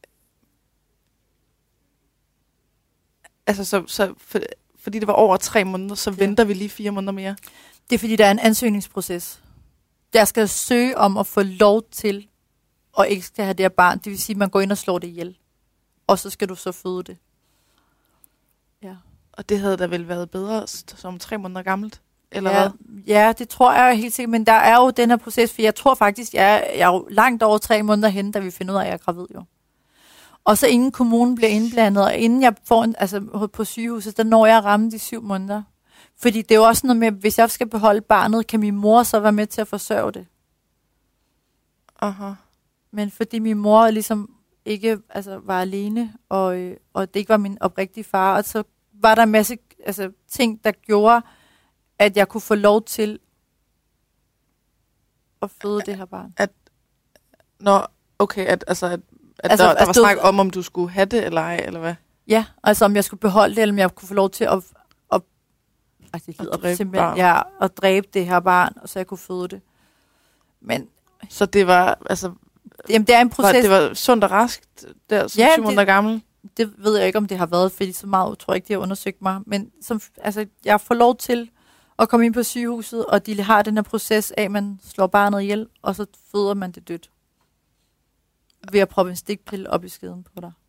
altså så, så for, fordi det var over tre måneder, så ja. Venter vi lige fire måneder mere? Det er fordi, der er en ansøgningsproces. Jeg skal søge om at få lov til at ikke skal have det her barn. Det vil sige, at man går ind og slår det ihjel. Og så skal du så føde det. Ja. Og det havde da vel været bedre som tre måneder gammelt? Eller ja, hvad? Ja, det tror jeg helt sikkert. Men der er jo den her proces, for jeg tror faktisk, jeg er, jeg er jo langt over tre måneder henne, da vi finder ud af, at jeg er gravid jo. Og så inden kommunen bliver indblandet, og inden jeg får en, altså på sygehuset, der når jeg at ramme de syv måneder. Fordi det er jo også noget med, hvis jeg skal beholde barnet, kan min mor så være med til at forsørge det. Aha. Men fordi min mor ligesom ikke altså, var alene, og, og det ikke var min oprigtige far, og så var der en masse altså, ting, der gjorde, at jeg kunne få lov til at føde det her barn. At, nå, okay, at, altså, at, at altså, der, der altså, var snak om, om du skulle have det eller ej, eller hvad? Ja, altså om jeg skulle beholde det, eller om jeg kunne få lov til at, at, at, det at, dræbe, barn. Ja, at dræbe det her barn, og så jeg kunne føde det. Men så det var, altså... Jamen, det er en proces. Var, det var sundt og raskt, der som ja, syv måneder gammel? Det ved jeg ikke, om det har været, fordi så meget tror jeg ikke, de har undersøgt mig. Men som, altså, jeg får lov til at komme ind på sygehuset, og de har den her proces af, at man slår barnet ihjel, og så føder man det dødt. Ved at proppe en stikpille op i skeden på dig.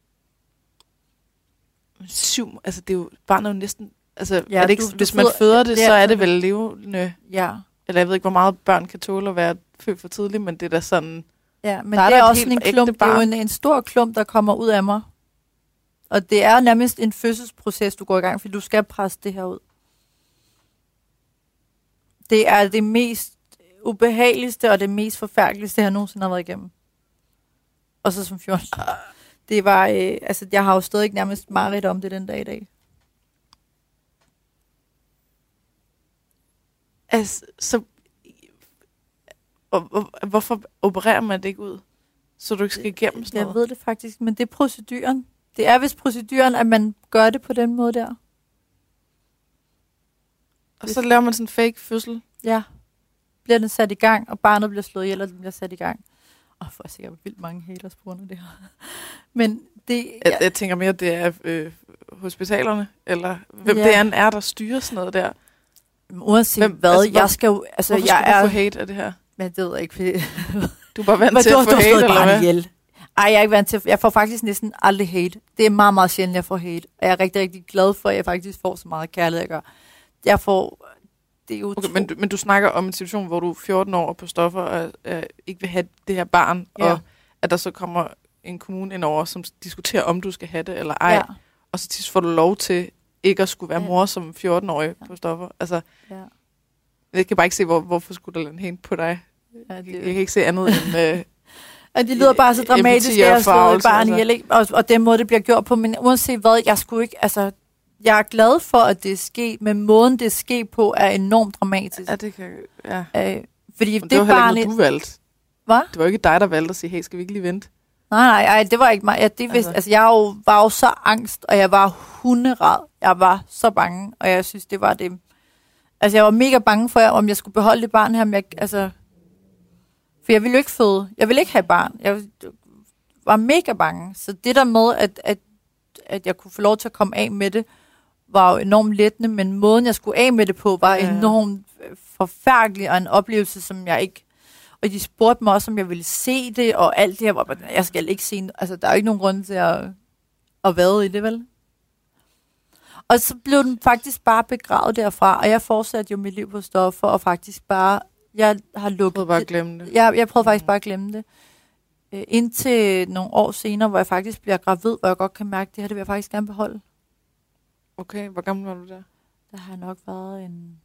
Syv, altså det er jo, barnet er jo næsten, altså ja, er det ikke, du, du hvis føder, man føder det, det så er det vel levende. Ja. Eller jeg ved ikke, hvor meget børn kan tåle at være født for tidligt, men det er da sådan... Ja, men Der er det da er et også helt en ægte klump, det er jo barn. en, en stor klump, der kommer ud af mig. Og det er nærmest en fødselsproces, du går i gang, fordi du skal presse det her ud. Det er det mest ubehageligste og det mest forfærdeligste, jeg nogensinde har været igennem. Og så som fjorten. Det var, øh, altså jeg har jo stadig nærmest mareridt om det den dag i dag. Altså, så... Og, og, hvorfor opererer man det ikke ud? Så du ikke skal igennem sådan Jeg noget? ved det faktisk, men det er proceduren. Det er vist proceduren, at man gør det på den måde der. Og så laver man sådan en fake fødsel. Ja. Bliver den sat i gang, og barnet bliver slået ihjel, og den bliver sat i gang. Og for jeg sikkert vildt mange haters på grund af det her. Men det... Jeg, jeg tænker mere, det er øh, hospitalerne, eller hvem Ja. det er, er, der styrer sådan noget der. Uanset Hvem- hvad, altså, hvor- jeg skal jo... Altså, Hvorfor jeg skal er, du få hate af det her? Men det ved jeg ikke, fordi... Du er bare vant Men til du, at du få har hate, slået eller barnet hvad? ihjel. Ej, jeg er ikke vant til... Jeg får faktisk næsten aldrig hate. Det er meget, meget sjældent, jeg får hate. Og jeg er rigtig, rigtig glad for, at jeg faktisk får så meget kærlighed, jeg gør. Jeg får... Det er jo Okay, men, du- men du snakker om en situation, hvor du er fjorten år på stoffer, og øh, ikke vil have det her barn, Ja. og at der så kommer en kommune ind over, som diskuterer, om du skal have det eller ej. Ja. Og så til sidst får du lov til ikke at skulle være Ja. mor som fjorten-årig Ja. på stoffer. Altså, Ja. jeg kan bare ikke se, hvor, hvorfor skulle der en hænge på dig. Ja, Jeg, det, jeg kan ikke se andet end... Øh, og det lyder bare så empati dramatisk, og at jeg slår et forargelse, barn altså. ihjel, ikke? Og, og den måde, det bliver gjort på. Men uanset hvad, jeg skulle ikke... Altså, jeg er glad for, at det er sket, men måden, det er sket på, er enormt dramatisk. ja, det kan... Ja. Øh, fordi Men det, det var heller barn... ikke noget, du valgte. Hvad? Det var ikke dig, der valgte at sige, hey, skal vi ikke lige vente? Nej, nej, nej, det var ikke mig. Ja, det vidste, Altså. altså. altså, jeg jo, var jo så angst, og jeg var hunderad. Jeg var så bange, og jeg synes, det var det... Altså, jeg var mega bange for, om jeg skulle beholde det barn her, men jeg, altså... For jeg ville jo ikke føde. Jeg ville ikke have barn. Jeg var mega bange. Så det der med, at, at, at jeg kunne få lov til at komme af med det, var jo enormt lettende, men måden, jeg skulle af med det på, var Ja, ja. enormt øh, forfærdelig, og en oplevelse, som jeg ikke... Og de spurgte mig også, om jeg ville se det, og alt det her var bare, jeg skal ikke se... Altså, der er jo ikke nogen grund til at, at være i det, vel? Og så blev den faktisk bare begravet derfra, og jeg fortsatte jo mit liv på stoffer, og faktisk bare... Jeg har Jeg lukket... prøvede bare at glemme det. Jeg, jeg prøvede faktisk bare at glemme det. Øh, indtil nogle år senere, hvor jeg faktisk bliver gravid, hvor jeg godt kan mærke, at det her det vil jeg faktisk gerne beholde. Okay, hvor gammel var du der? Der har nok været en...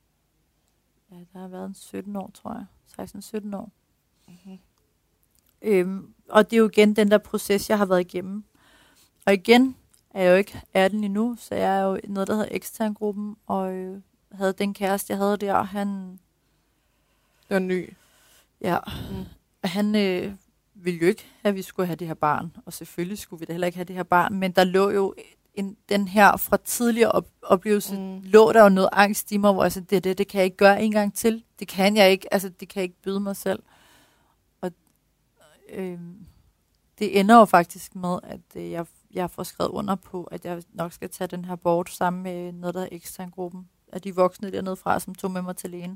Ja, der har været en sytten år, tror jeg. seksten sytten år. Mm-hmm. Øhm, og det er jo igen den der proces, jeg har været igennem. Og igen er jeg jo ikke atten endnu, så jeg er jo noget, der hedder eksterngruppen, og øh, havde den kæreste, jeg havde der, han... Det var ny. Ja, Mm. han øh, ville jo ikke have, at vi skulle have det her barn, og selvfølgelig skulle vi da heller ikke have det her barn, men der lå jo en, den her fra tidligere op- oplevelse, Mm. mm. lå der jo noget angst i mig, hvor jeg sagde, det, det, det kan jeg ikke gøre en gang til. Det kan jeg ikke, altså det kan jeg ikke byde mig selv. Og øh, det ender jo faktisk med, at øh, jeg, jeg får skrevet under på, at jeg nok skal tage den her bort sammen med noget, der er eksterngruppen af de voksne dernede fra, som tog med mig til lægen.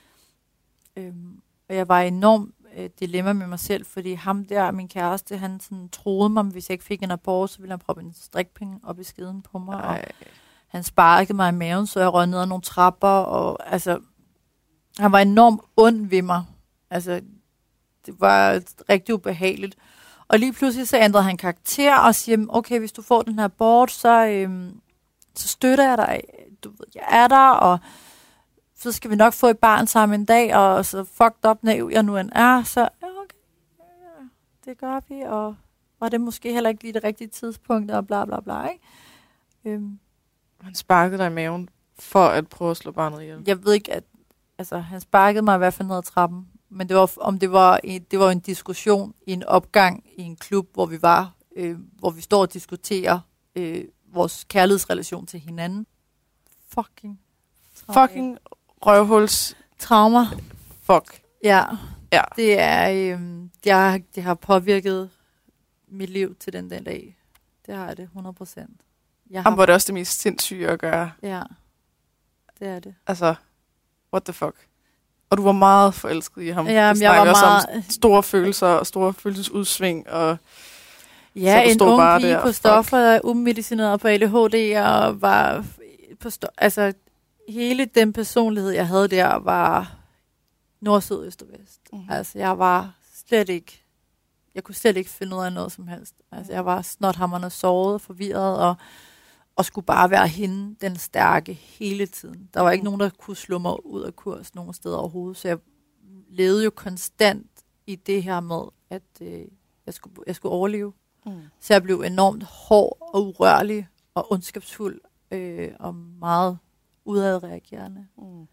Øhm, og jeg var i enormt øh, dilemma med mig selv, fordi ham der, min kæreste, han sådan troede mig, hvis jeg ikke fik en abort, så ville han proppe en strikpenge op i skeden på mig. Og Ej. han sparkede mig i maven, så jeg røg ned ad nogle trapper, og altså, han var enormt ond ved mig. Altså, det var rigtig ubehageligt. Og lige pludselig så ændrede han karakter og siger, okay, hvis du får den her abort, så, øhm, så støtter jeg dig. Du ved, jeg er der, og så skal vi nok få et barn sammen en dag, og så fucked up naiv jeg nu end er, så ja, okay, ja, det gør vi, og var det måske heller ikke lige det rigtige tidspunkt, og bla bla bla, ikke? Øhm, Han sparkede dig i maven for at prøve at slå barnet ihjel. jeg ved ikke, at altså, han sparkede mig i hvert fald ned ad trappen, men det var, om det var, en, det var en diskussion i en opgang i en klub, hvor vi var, øh, hvor vi står og diskuterer øh, vores kærlighedsrelation til hinanden. Fucking. Fucking røvhuls... traumer. Fuck. Ja. Ja. Det er, øhm, det, har, det har påvirket mit liv til den, den dag. Det har det, hundrede procent. Jeg Han har, var det også det mest sindssyge at gøre. ja, det er det. Altså, what the fuck. Og du var meget forelsket i ham. Ja, Vi men jeg snakker var også meget... om store følelser og store følelsesudsving. Og Ja, så du en stod ung bare pige der, på fuck. stoffer, umedicineret på A D H D, og var på sto- altså, hele den personlighed, jeg havde der, var nordsyd, øst og vest. Mhm. Mm-hmm. Altså, jeg var slet ikke jeg kunne slet ikke finde ud af noget som helst. Altså, jeg var snothamrende såret og forvirret, og, og skulle bare være hende, den stærke, hele tiden. Der var ikke nogen, der kunne slå mig ud af kurs nogen steder overhovedet, så jeg levede jo konstant i det her med, at øh, jeg, skulle, jeg skulle overleve. Mm. Så jeg blev enormt hård og urørlig og ondskabsfuld øh, og meget udadreagerende. Mm.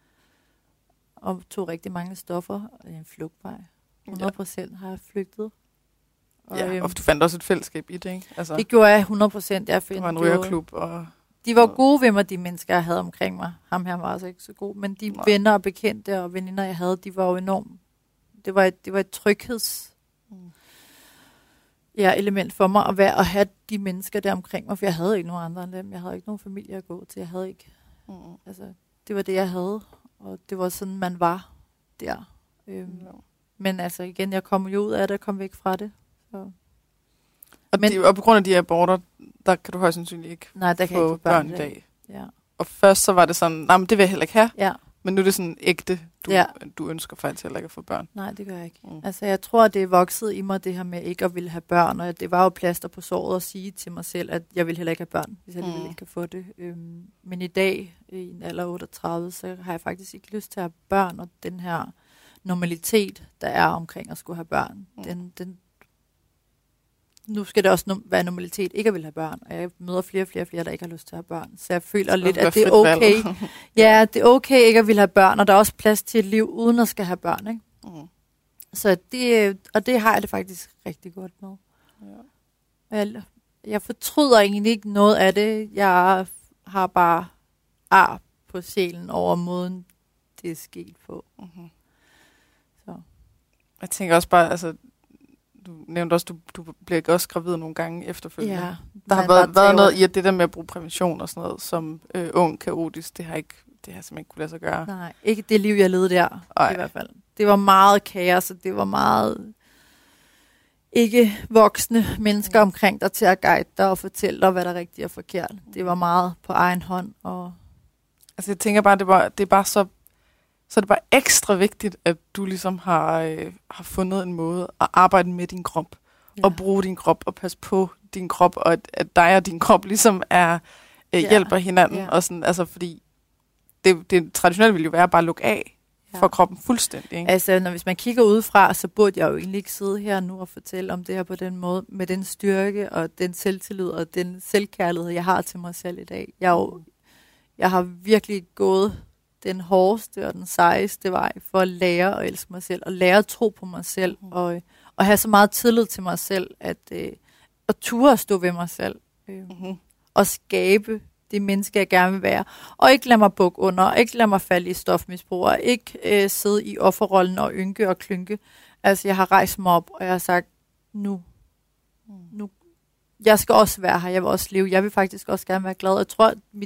Og tog rigtig mange stoffer i en flugtvej. hundrede procent har jeg flygtet. Og, ja, øhm, og du fandt også et fællesskab i det, ikke? Altså, det gjorde jeg hundrede procent. Jeg det var en rygerklub. Og de var gode ved mig, de mennesker, jeg havde omkring mig. Ham her var altså ikke så god. Men de Nej. venner og bekendte og veninder, jeg havde, de var jo enormt. Det var et, det var et trygheds mm. ja, element for mig at, være, at have de mennesker der omkring mig. For jeg havde ikke nogen andre end dem. Jeg havde ikke nogen familie at gå til. Jeg havde ikke. Mm. Altså, det var det, jeg havde. Og det var sådan, man var der. Øhm, mm. Men altså igen, jeg kom jo ud af det og kom væk fra det. Så. Og, men, de, og på grund af de aborter, der kan du højst sandsynligt ikke nej, der kan få ikke få børn, børn i dag. Ja. Og først så var det sådan, nej, men det vil jeg heller ikke have. Ja. Men nu er det sådan ægte, du, ja. du ønsker faktisk heller ikke at få børn. Nej, det gør jeg ikke. Mm. Altså jeg tror, det er vokset i mig, det her med ikke at ville have børn. Og det var jo plaster på såret at sige til mig selv, at jeg vil heller ikke have børn, hvis jeg mm. ikke kan få det. Øhm, men i dag, i en alder otteogtredive, så har jeg faktisk ikke lyst til at have børn. Og den her normalitet, der er omkring at skulle have børn, mm. den, den nu skal det også no- være normalitet ikke at vil have børn, og jeg møder flere og flere, flere, der ikke har lyst til at have børn. Så jeg føler lidt, at det er okay. Ja, det er okay ikke at vil have børn, og der er også plads til et liv uden at skal have børn, ikke? Mm. Så det, og det har jeg det faktisk rigtig godt med. Ja. Jeg, jeg fortryder egentlig ikke noget af det. Jeg har bare ar på sjælen over måden, det er sket på. Mm-hmm. Så. Jeg tænker også bare, altså du nævnte også, du, du bliver også gravid nogle gange efterfølgende. Ja, der har været, været noget i, at det der med at bruge prævention og sådan noget, som øh, ung, kaotisk, det har ikke, det har simpelthen ikke kunne lade sig gøre. Nej, ikke det liv, jeg levede der, Ej. i hvert fald. Det var meget kaos, og det var meget ikke voksne mennesker omkring dig til at guide dig og fortælle dig, hvad der er rigtigt og forkert. Det var meget på egen hånd. Og altså jeg tænker bare, det, var, det er bare så Så er det bare ekstra vigtigt, at du ligesom har, øh, har fundet en måde at arbejde med din krop. Ja. Og bruge din krop og passe på din krop. Og at, at dig og din krop ligesom er, øh, ja. hjælper hinanden. Ja. Og sådan, altså fordi det, det traditionelt ville jo være bare at lukke af ja. for kroppen fuldstændig. Ikke? Altså når, hvis man kigger udefra, så burde jeg jo egentlig ikke sidde her nu og fortælle om det her på den måde. Med den styrke og den selvtillid og den selvkærlighed, jeg har til mig selv i dag. Jeg, jo, jeg har virkelig gået den hårdeste og den sejeste vej for at lære at elske mig selv, og lære at tro på mig selv, mm. og, og have så meget tillid til mig selv, at, øh, at ture at stå ved mig selv, øh, mm-hmm. og skabe det menneske, jeg gerne vil være, og ikke lade mig bukke under, og ikke lade mig falde i stofmisbrug, og ikke øh, sidde i offerrollen og ynke og klynke. Altså, jeg har rejst mig op, og jeg har sagt, nu, mm. nu, jeg skal også være her, jeg vil også leve, jeg vil faktisk også gerne være glad. Jeg tror, at mit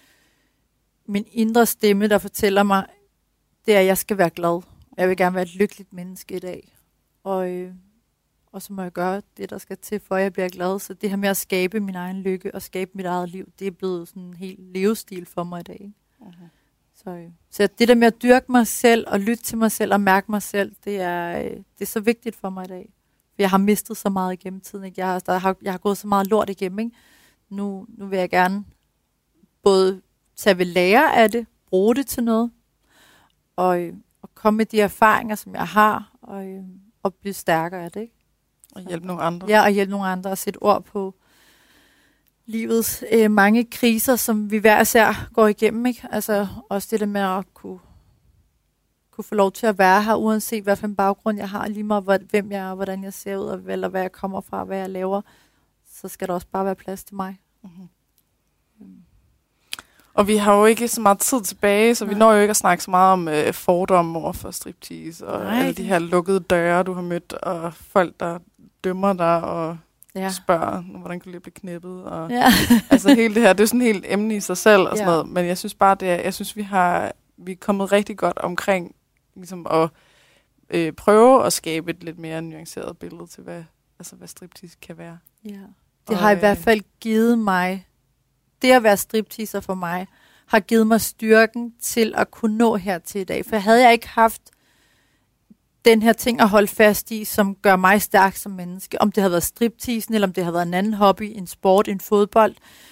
min indre stemme, der fortæller mig, det er, at jeg skal være glad. Jeg vil gerne være et lykkeligt menneske i dag. Og, øh, og så må jeg gøre det, der skal til, for at jeg bliver glad. Så det her med at skabe min egen lykke og skabe mit eget liv, det er blevet sådan en helt levestil for mig i dag. Okay. Så, øh, så det der med at dyrke mig selv og lytte til mig selv og mærke mig selv, det er, øh, det er så vigtigt for mig i dag. For jeg har mistet så meget igennem tiden. Ikke? Jeg, har, der har, jeg har gået så meget lort igennem. Ikke? Nu, nu vil jeg gerne både så jeg vil lære af det, bruge det til noget, og, og komme med de erfaringer, som jeg har, og, og blive stærkere af det. Ikke? Og hjælpe nogle andre. Ja, og hjælpe nogle andre, og sætte ord på livets øh, mange kriser, som vi hver især går igennem. Ikke? Altså også det der med at kunne, kunne få lov til at være her, uanset hvad for en baggrund jeg har, lige meget hvem jeg er, hvordan jeg ser ud, og eller hvad jeg kommer fra, hvad jeg laver, så skal der også bare være plads til mig. Mm-hmm. Mm. Og vi har jo ikke så meget tid tilbage, så Nej. vi når jo ikke at snakke så meget om øh, fordomme over for striptease, og Nej. alle de her lukkede døre, du har mødt, og folk, der dømmer dig og ja. spørger, hvordan kan du lige blive knippet. Og, ja. altså hele det her, det er sådan helt emne i sig selv, og sådan ja. noget. Men jeg synes bare, det er, jeg synes, vi har vi er kommet rigtig godt omkring ligesom at øh, prøve at skabe et lidt mere nuanceret billede til, hvad, altså, hvad striptease kan være. Ja. Det og, har i hvert fald givet mig, det at være stripteaser for mig, har givet mig styrken til at kunne nå her til i dag. For havde jeg ikke haft den her ting at holde fast i, som gør mig stærk som menneske. Om det har været stripteasen, eller om det har været en anden hobby, en sport, en fodbold.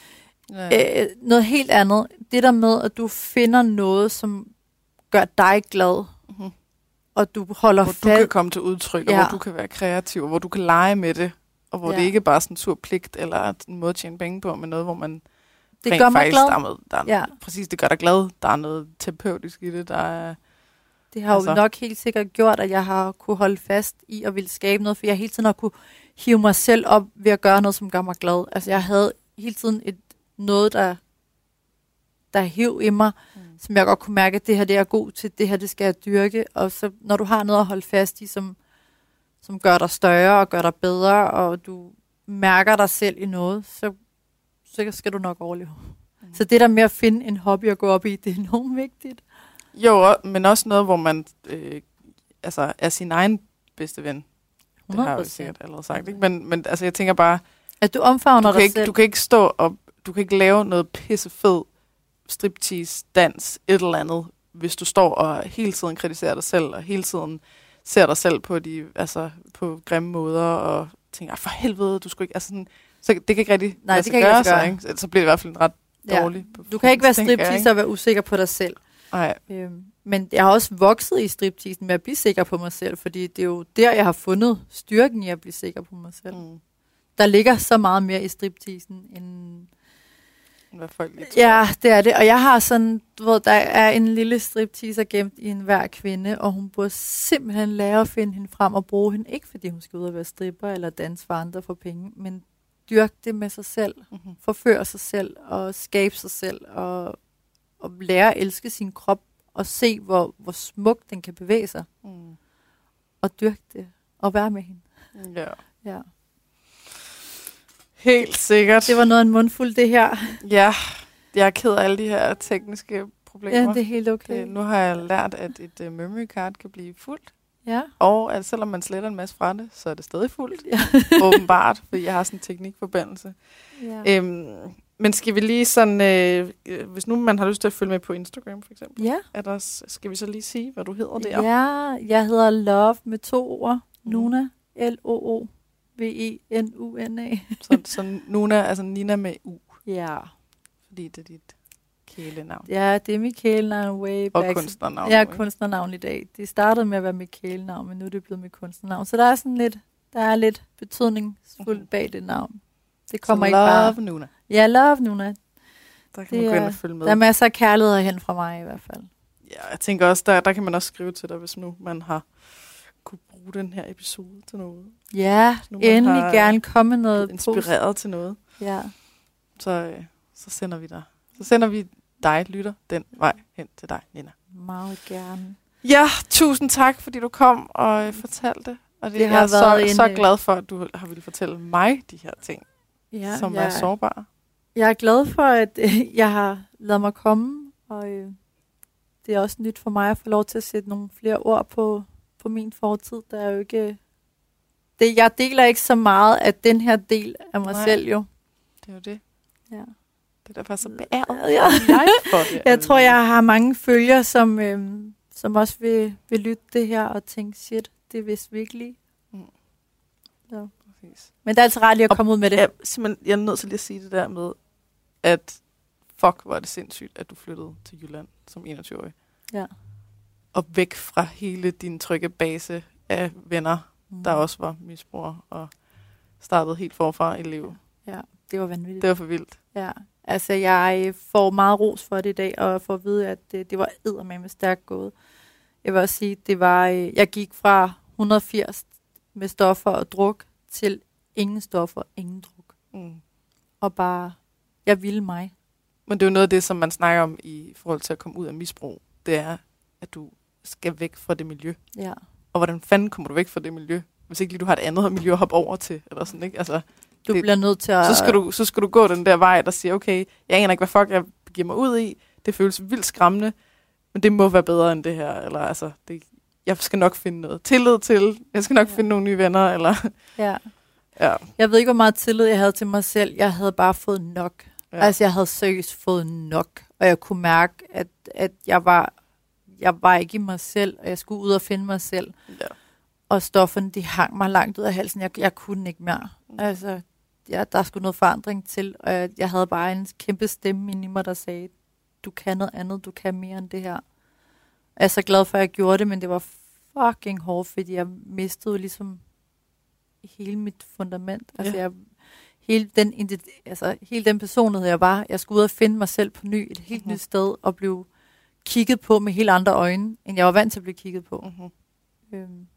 Ja. Øh, noget helt andet. Det der med, at du finder noget, som gør dig glad. Mm-hmm. Og du holder hvor fast. Hvor du kan komme til udtryk, ja. og hvor du kan være kreativ, og hvor du kan lege med det. Og hvor ja. det ikke bare er sådan en sur pligt, eller en måde at tjene penge på, men noget, hvor man det gør mig glad. Der er noget, der er, ja. Præcis, det gør dig glad. Der er noget terapeutisk i det. Der er, det har altså. jo nok helt sikkert gjort, at jeg har kunne holde fast i og ville skabe noget, for jeg hele tiden har kunne hive mig selv op ved at gøre noget, som gør mig glad. Altså jeg havde hele tiden et, noget, der, der hiv i mig, mm. som jeg godt kunne mærke, at det her det er god til, det her det skal jeg dyrke. Og så når du har noget at holde fast i, som som gør dig større og gør dig bedre, og du mærker dig selv i noget, så, så skal du nok overleve. Mm. Så det der med at finde en hobby at gå op i, det er enormt vigtigt. Jo, men også noget, hvor man øh, altså, er sin egen bedste ven. Det har jeg jo sikkert allerede sagt. Ikke? Men, men altså, jeg tænker bare, at du omfavner du dig ikke, selv. Du kan ikke stå og du kan ikke lave noget pissefed striptease, dans, et eller andet, hvis du står og hele tiden kritiserer dig selv, og hele tiden ser dig selv på de, altså på grimme måder, og tænker, for helvede, du skulle ikke, altså sådan, så det kan ikke rigtig Nej, det kan gøre, ikke gøre. Så, ikke? Så bliver det i hvert fald en ret dårlig. Ja. Du kan ikke være stripteaser og være usikker på dig selv. Nej. Øhm, men jeg har også vokset i stripteasen med at blive sikker på mig selv, fordi det er jo der, jeg har fundet styrken i at blive sikker på mig selv. Mm. Der ligger så meget mere i stripteasen, end hvad folk lige tror. Ja, det er det. Og jeg har sådan, du ved, der er en lille stripteaser gemt i en hver kvinde, og hun burde simpelthen lære at finde hende frem og bruge hende. Ikke fordi hun skal ud og være stripper eller danse for andre for penge, men dyrke det med sig selv. Mm-hmm. Forføre sig selv og skabe sig selv og, og lære at elske sin krop og se, hvor, hvor smuk den kan bevæge sig. Mm. Og dyrke det og være med hende. Ja. Ja. Helt sikkert. Det var noget af en mundfuld, det her. Ja, jeg er ked af alle de her tekniske problemer. Ja, det er helt okay. Det, nu har jeg lært, at et uh, memory card kan blive fuldt. Ja. Og at selvom man sletter en masse fra det, så er det stadig fuldt. Ja. Åbenbart, fordi jeg har sådan en teknikforbindelse. Ja. Øhm, men skal vi lige sådan, øh, hvis nu man har lyst til at følge med på Instagram for eksempel, ja. er der, skal vi så lige sige, hvad du hedder der? Ja, jeg hedder Love med to ord. Mm. Nuna, L O O V E N U N A. så, så Nuna, altså Nina med U. Ja. Fordi det er dit kælenavn. Ja, det er mit kælenavn way back. Og kunstnernavn. Ja, kunstnernavn i dag. Det startede med at være mit kælenavn, men nu er det blevet mit kunstnernavn. Så der er sådan lidt, der er lidt betydningsfuldt uh-huh. bag det navn. Det kommer så ikke love bare. Love Nuna. Ja, Love Nuna. Der kan det man gå ind og følge med. Der er masser af kærlighed hen fra mig i hvert fald. Ja, jeg tænker også, der, der kan man også skrive til dig, hvis nu man har kunne bruge den her episode til noget. Ja, endelig gerne komme noget inspireret post. Til noget. Ja. Så, øh, så sender vi dig. Så sender vi dig, lytter, den vej hen til dig, Nina. Meget gerne. Ja, tusind tak, fordi du kom og øh, fortalte. Og det, det har jeg er været så, så glad for, at du har ville fortælle mig de her ting, ja, som jeg, er sårbare. Jeg er glad for, at øh, jeg har ladet mig komme, og øh, det er også nyt for mig at få lov til at sætte nogle flere ord på, på min fortid. Der er jo ikke... Det, jeg deler ikke så meget af den her del af mig Nej, selv, jo. Det er jo det. Ja. Det er derfor så beæret. Ja. Jeg, for det, jeg tror, jeg har mange følgere, som, øhm, som også vil, vil lytte det her og tænke, shit, det er vist virkelig. Mm. Så. Men det er altså ret lige at komme og, ud med det. Jeg, simpelthen, jeg er nødt til lige at sige det der med, at fuck, hvor er det sindssygt, at du flyttede til Jylland som enogtyve-årig. Ja. Og væk fra hele din trygge base af venner, mm. der også var misbrugere og startede helt forfra i livet. Ja, det var vanvittigt. Det var for vildt. Ja, altså jeg får meget ros for det i dag, og får at vide, at det, det var eddermame stærkt gået. Jeg vil også sige, det var, jeg gik fra et hundrede og firs med stoffer og druk, til ingen stoffer, ingen druk. Mm. Og bare, jeg ville mig. Men det er jo noget af det, som man snakker om i forhold til at komme ud af misbrug. Det er, at du skal væk fra det miljø. Ja. Og hvordan fanden kommer du væk fra det miljø, hvis ikke lige du har et andet miljø at hoppe over til, eller sådan, ikke? Altså, du det, bliver nødt til at... Så skal, du, så skal du gå den der vej, der siger, okay, jeg aner ikke, hvad fuck jeg giver mig ud i. Det føles vildt skræmmende, men det må være bedre end det her. Eller altså, det, jeg skal nok finde noget tillid til. Jeg skal nok ja. finde nogle nye venner. Eller ja. ja. Jeg ved ikke, hvor meget tillid jeg havde til mig selv. Jeg havde bare fået nok. Ja. Altså, jeg havde seriøst fået nok. Og jeg kunne mærke, at, at jeg var... Jeg var ikke i mig selv, og jeg skulle ud og finde mig selv. Ja. Og stofferne, de hang mig langt ud af halsen. Jeg, jeg kunne ikke mere. Mm. Altså, ja, der skulle noget forandring til, og jeg, jeg havde bare en kæmpe stemme inde i mig, der sagde, du kan noget andet, du kan mere end det her. Jeg er så glad for, at jeg gjorde det, men det var fucking hårdt, fordi jeg mistede ligesom hele mit fundament. Ja. Altså, jeg, hele, den, altså, hele den personlighed, jeg var, jeg skulle ud og finde mig selv på ny, et helt uh-huh. nyt sted, og blive kigget på med helt andre øjne, end jeg var vant til at blive kigget på. Uh-huh. Øhm.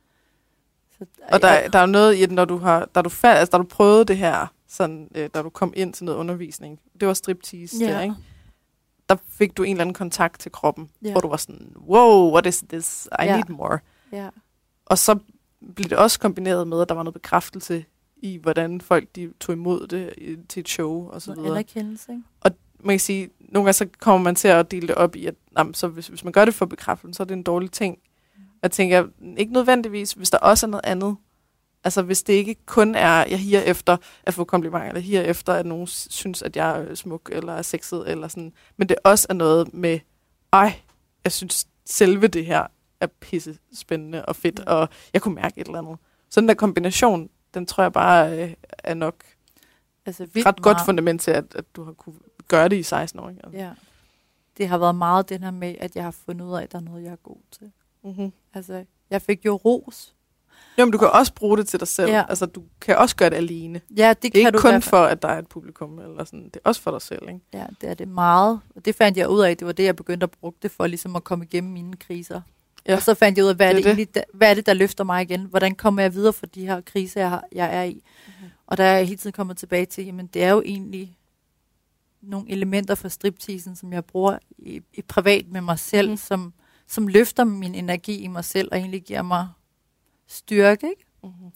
Så, og der, jeg, der er jo noget i, at når du har, da du, fald, altså, da du prøvede det her, sådan, øh, da du kom ind til noget undervisning, det var striptease, ja. der, ikke? Der fik du en eller anden kontakt til kroppen, ja. hvor du var sådan, wow, what is this? I ja. need more. Ja. Og så blev det også kombineret med, at der var noget bekræftelse i, hvordan folk de tog imod det til et show og så videre. Anerkendelse, ikke? Og man kan sige, nogle gange så kommer man til at dele det op i, at jamen, så hvis, hvis man gør det for bekræftelse, så er det en dårlig ting. Mm. Jeg tænker, ikke nødvendigvis, hvis der også er noget andet. Altså hvis det ikke kun er, jeg higer efter at få komplimenter, eller higer efter, at nogen synes, at jeg er smuk, eller er sexet, eller sådan. Men det også er noget med, ej, jeg synes selve det her er pisse spændende og fedt, ja. Og jeg kunne mærke et eller andet. Så den der kombination, den tror jeg bare øh, er nok altså, ret meget godt fundament til, at, at du har kunne gøre det i seksten år. Altså. Ja. Det har været meget den her med, at jeg har fundet ud af, at der er noget, jeg er god til. Mm-hmm. Altså, jeg fik jo ros. Jo, men du kan også bruge det til dig selv. Ja. Altså, du kan også gøre det alene. Ja, det, det er kan ikke du kun derfor. for, at der er et publikum, eller sådan. Det er også for dig selv, ikke? Ja, det er det meget. Og det fandt jeg ud af, det var det, jeg begyndte at bruge det for, ligesom at komme igennem mine kriser. Ja. Og så fandt jeg ud af, hvad, det er det egentlig, der, hvad er det, der løfter mig igen? Hvordan kommer jeg videre for de her kriser, jeg, har, jeg er i? Mm-hmm. Og der er jeg hele tiden kommet tilbage til, jamen det er jo egentlig nogle elementer fra stripteasen, som jeg bruger i, i privat med mig selv, mm-hmm. som, som løfter min energi i mig selv, og egentlig giver mig styrke, ikke? Mm-hmm.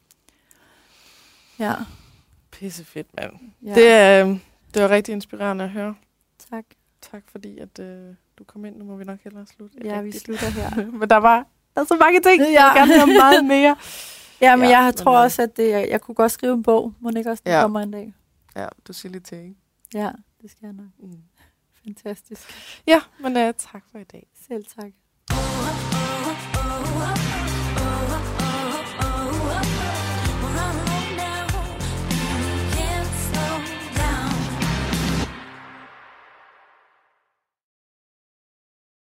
Ja. Pissefedt, mand. Ja. Det, er, det var rigtig inspirerende at høre. Tak. Tak fordi, at øh, du kom ind. Nu må vi nok hellere slutte. Ja, rigtigt. Vi slutter her. Men der var der er så mange ting. Ja. Jeg vil gerne høre meget mere. Ja, men ja, jeg tror men, også, at det, jeg, jeg kunne godt skrive en bog. Må ikke også, den ja. kommer en dag? Ja, du siger lidt til, ikke? Ja, det skal jeg nok. Mm. Fantastisk. Ja, men uh, tak for i dag. Selv tak.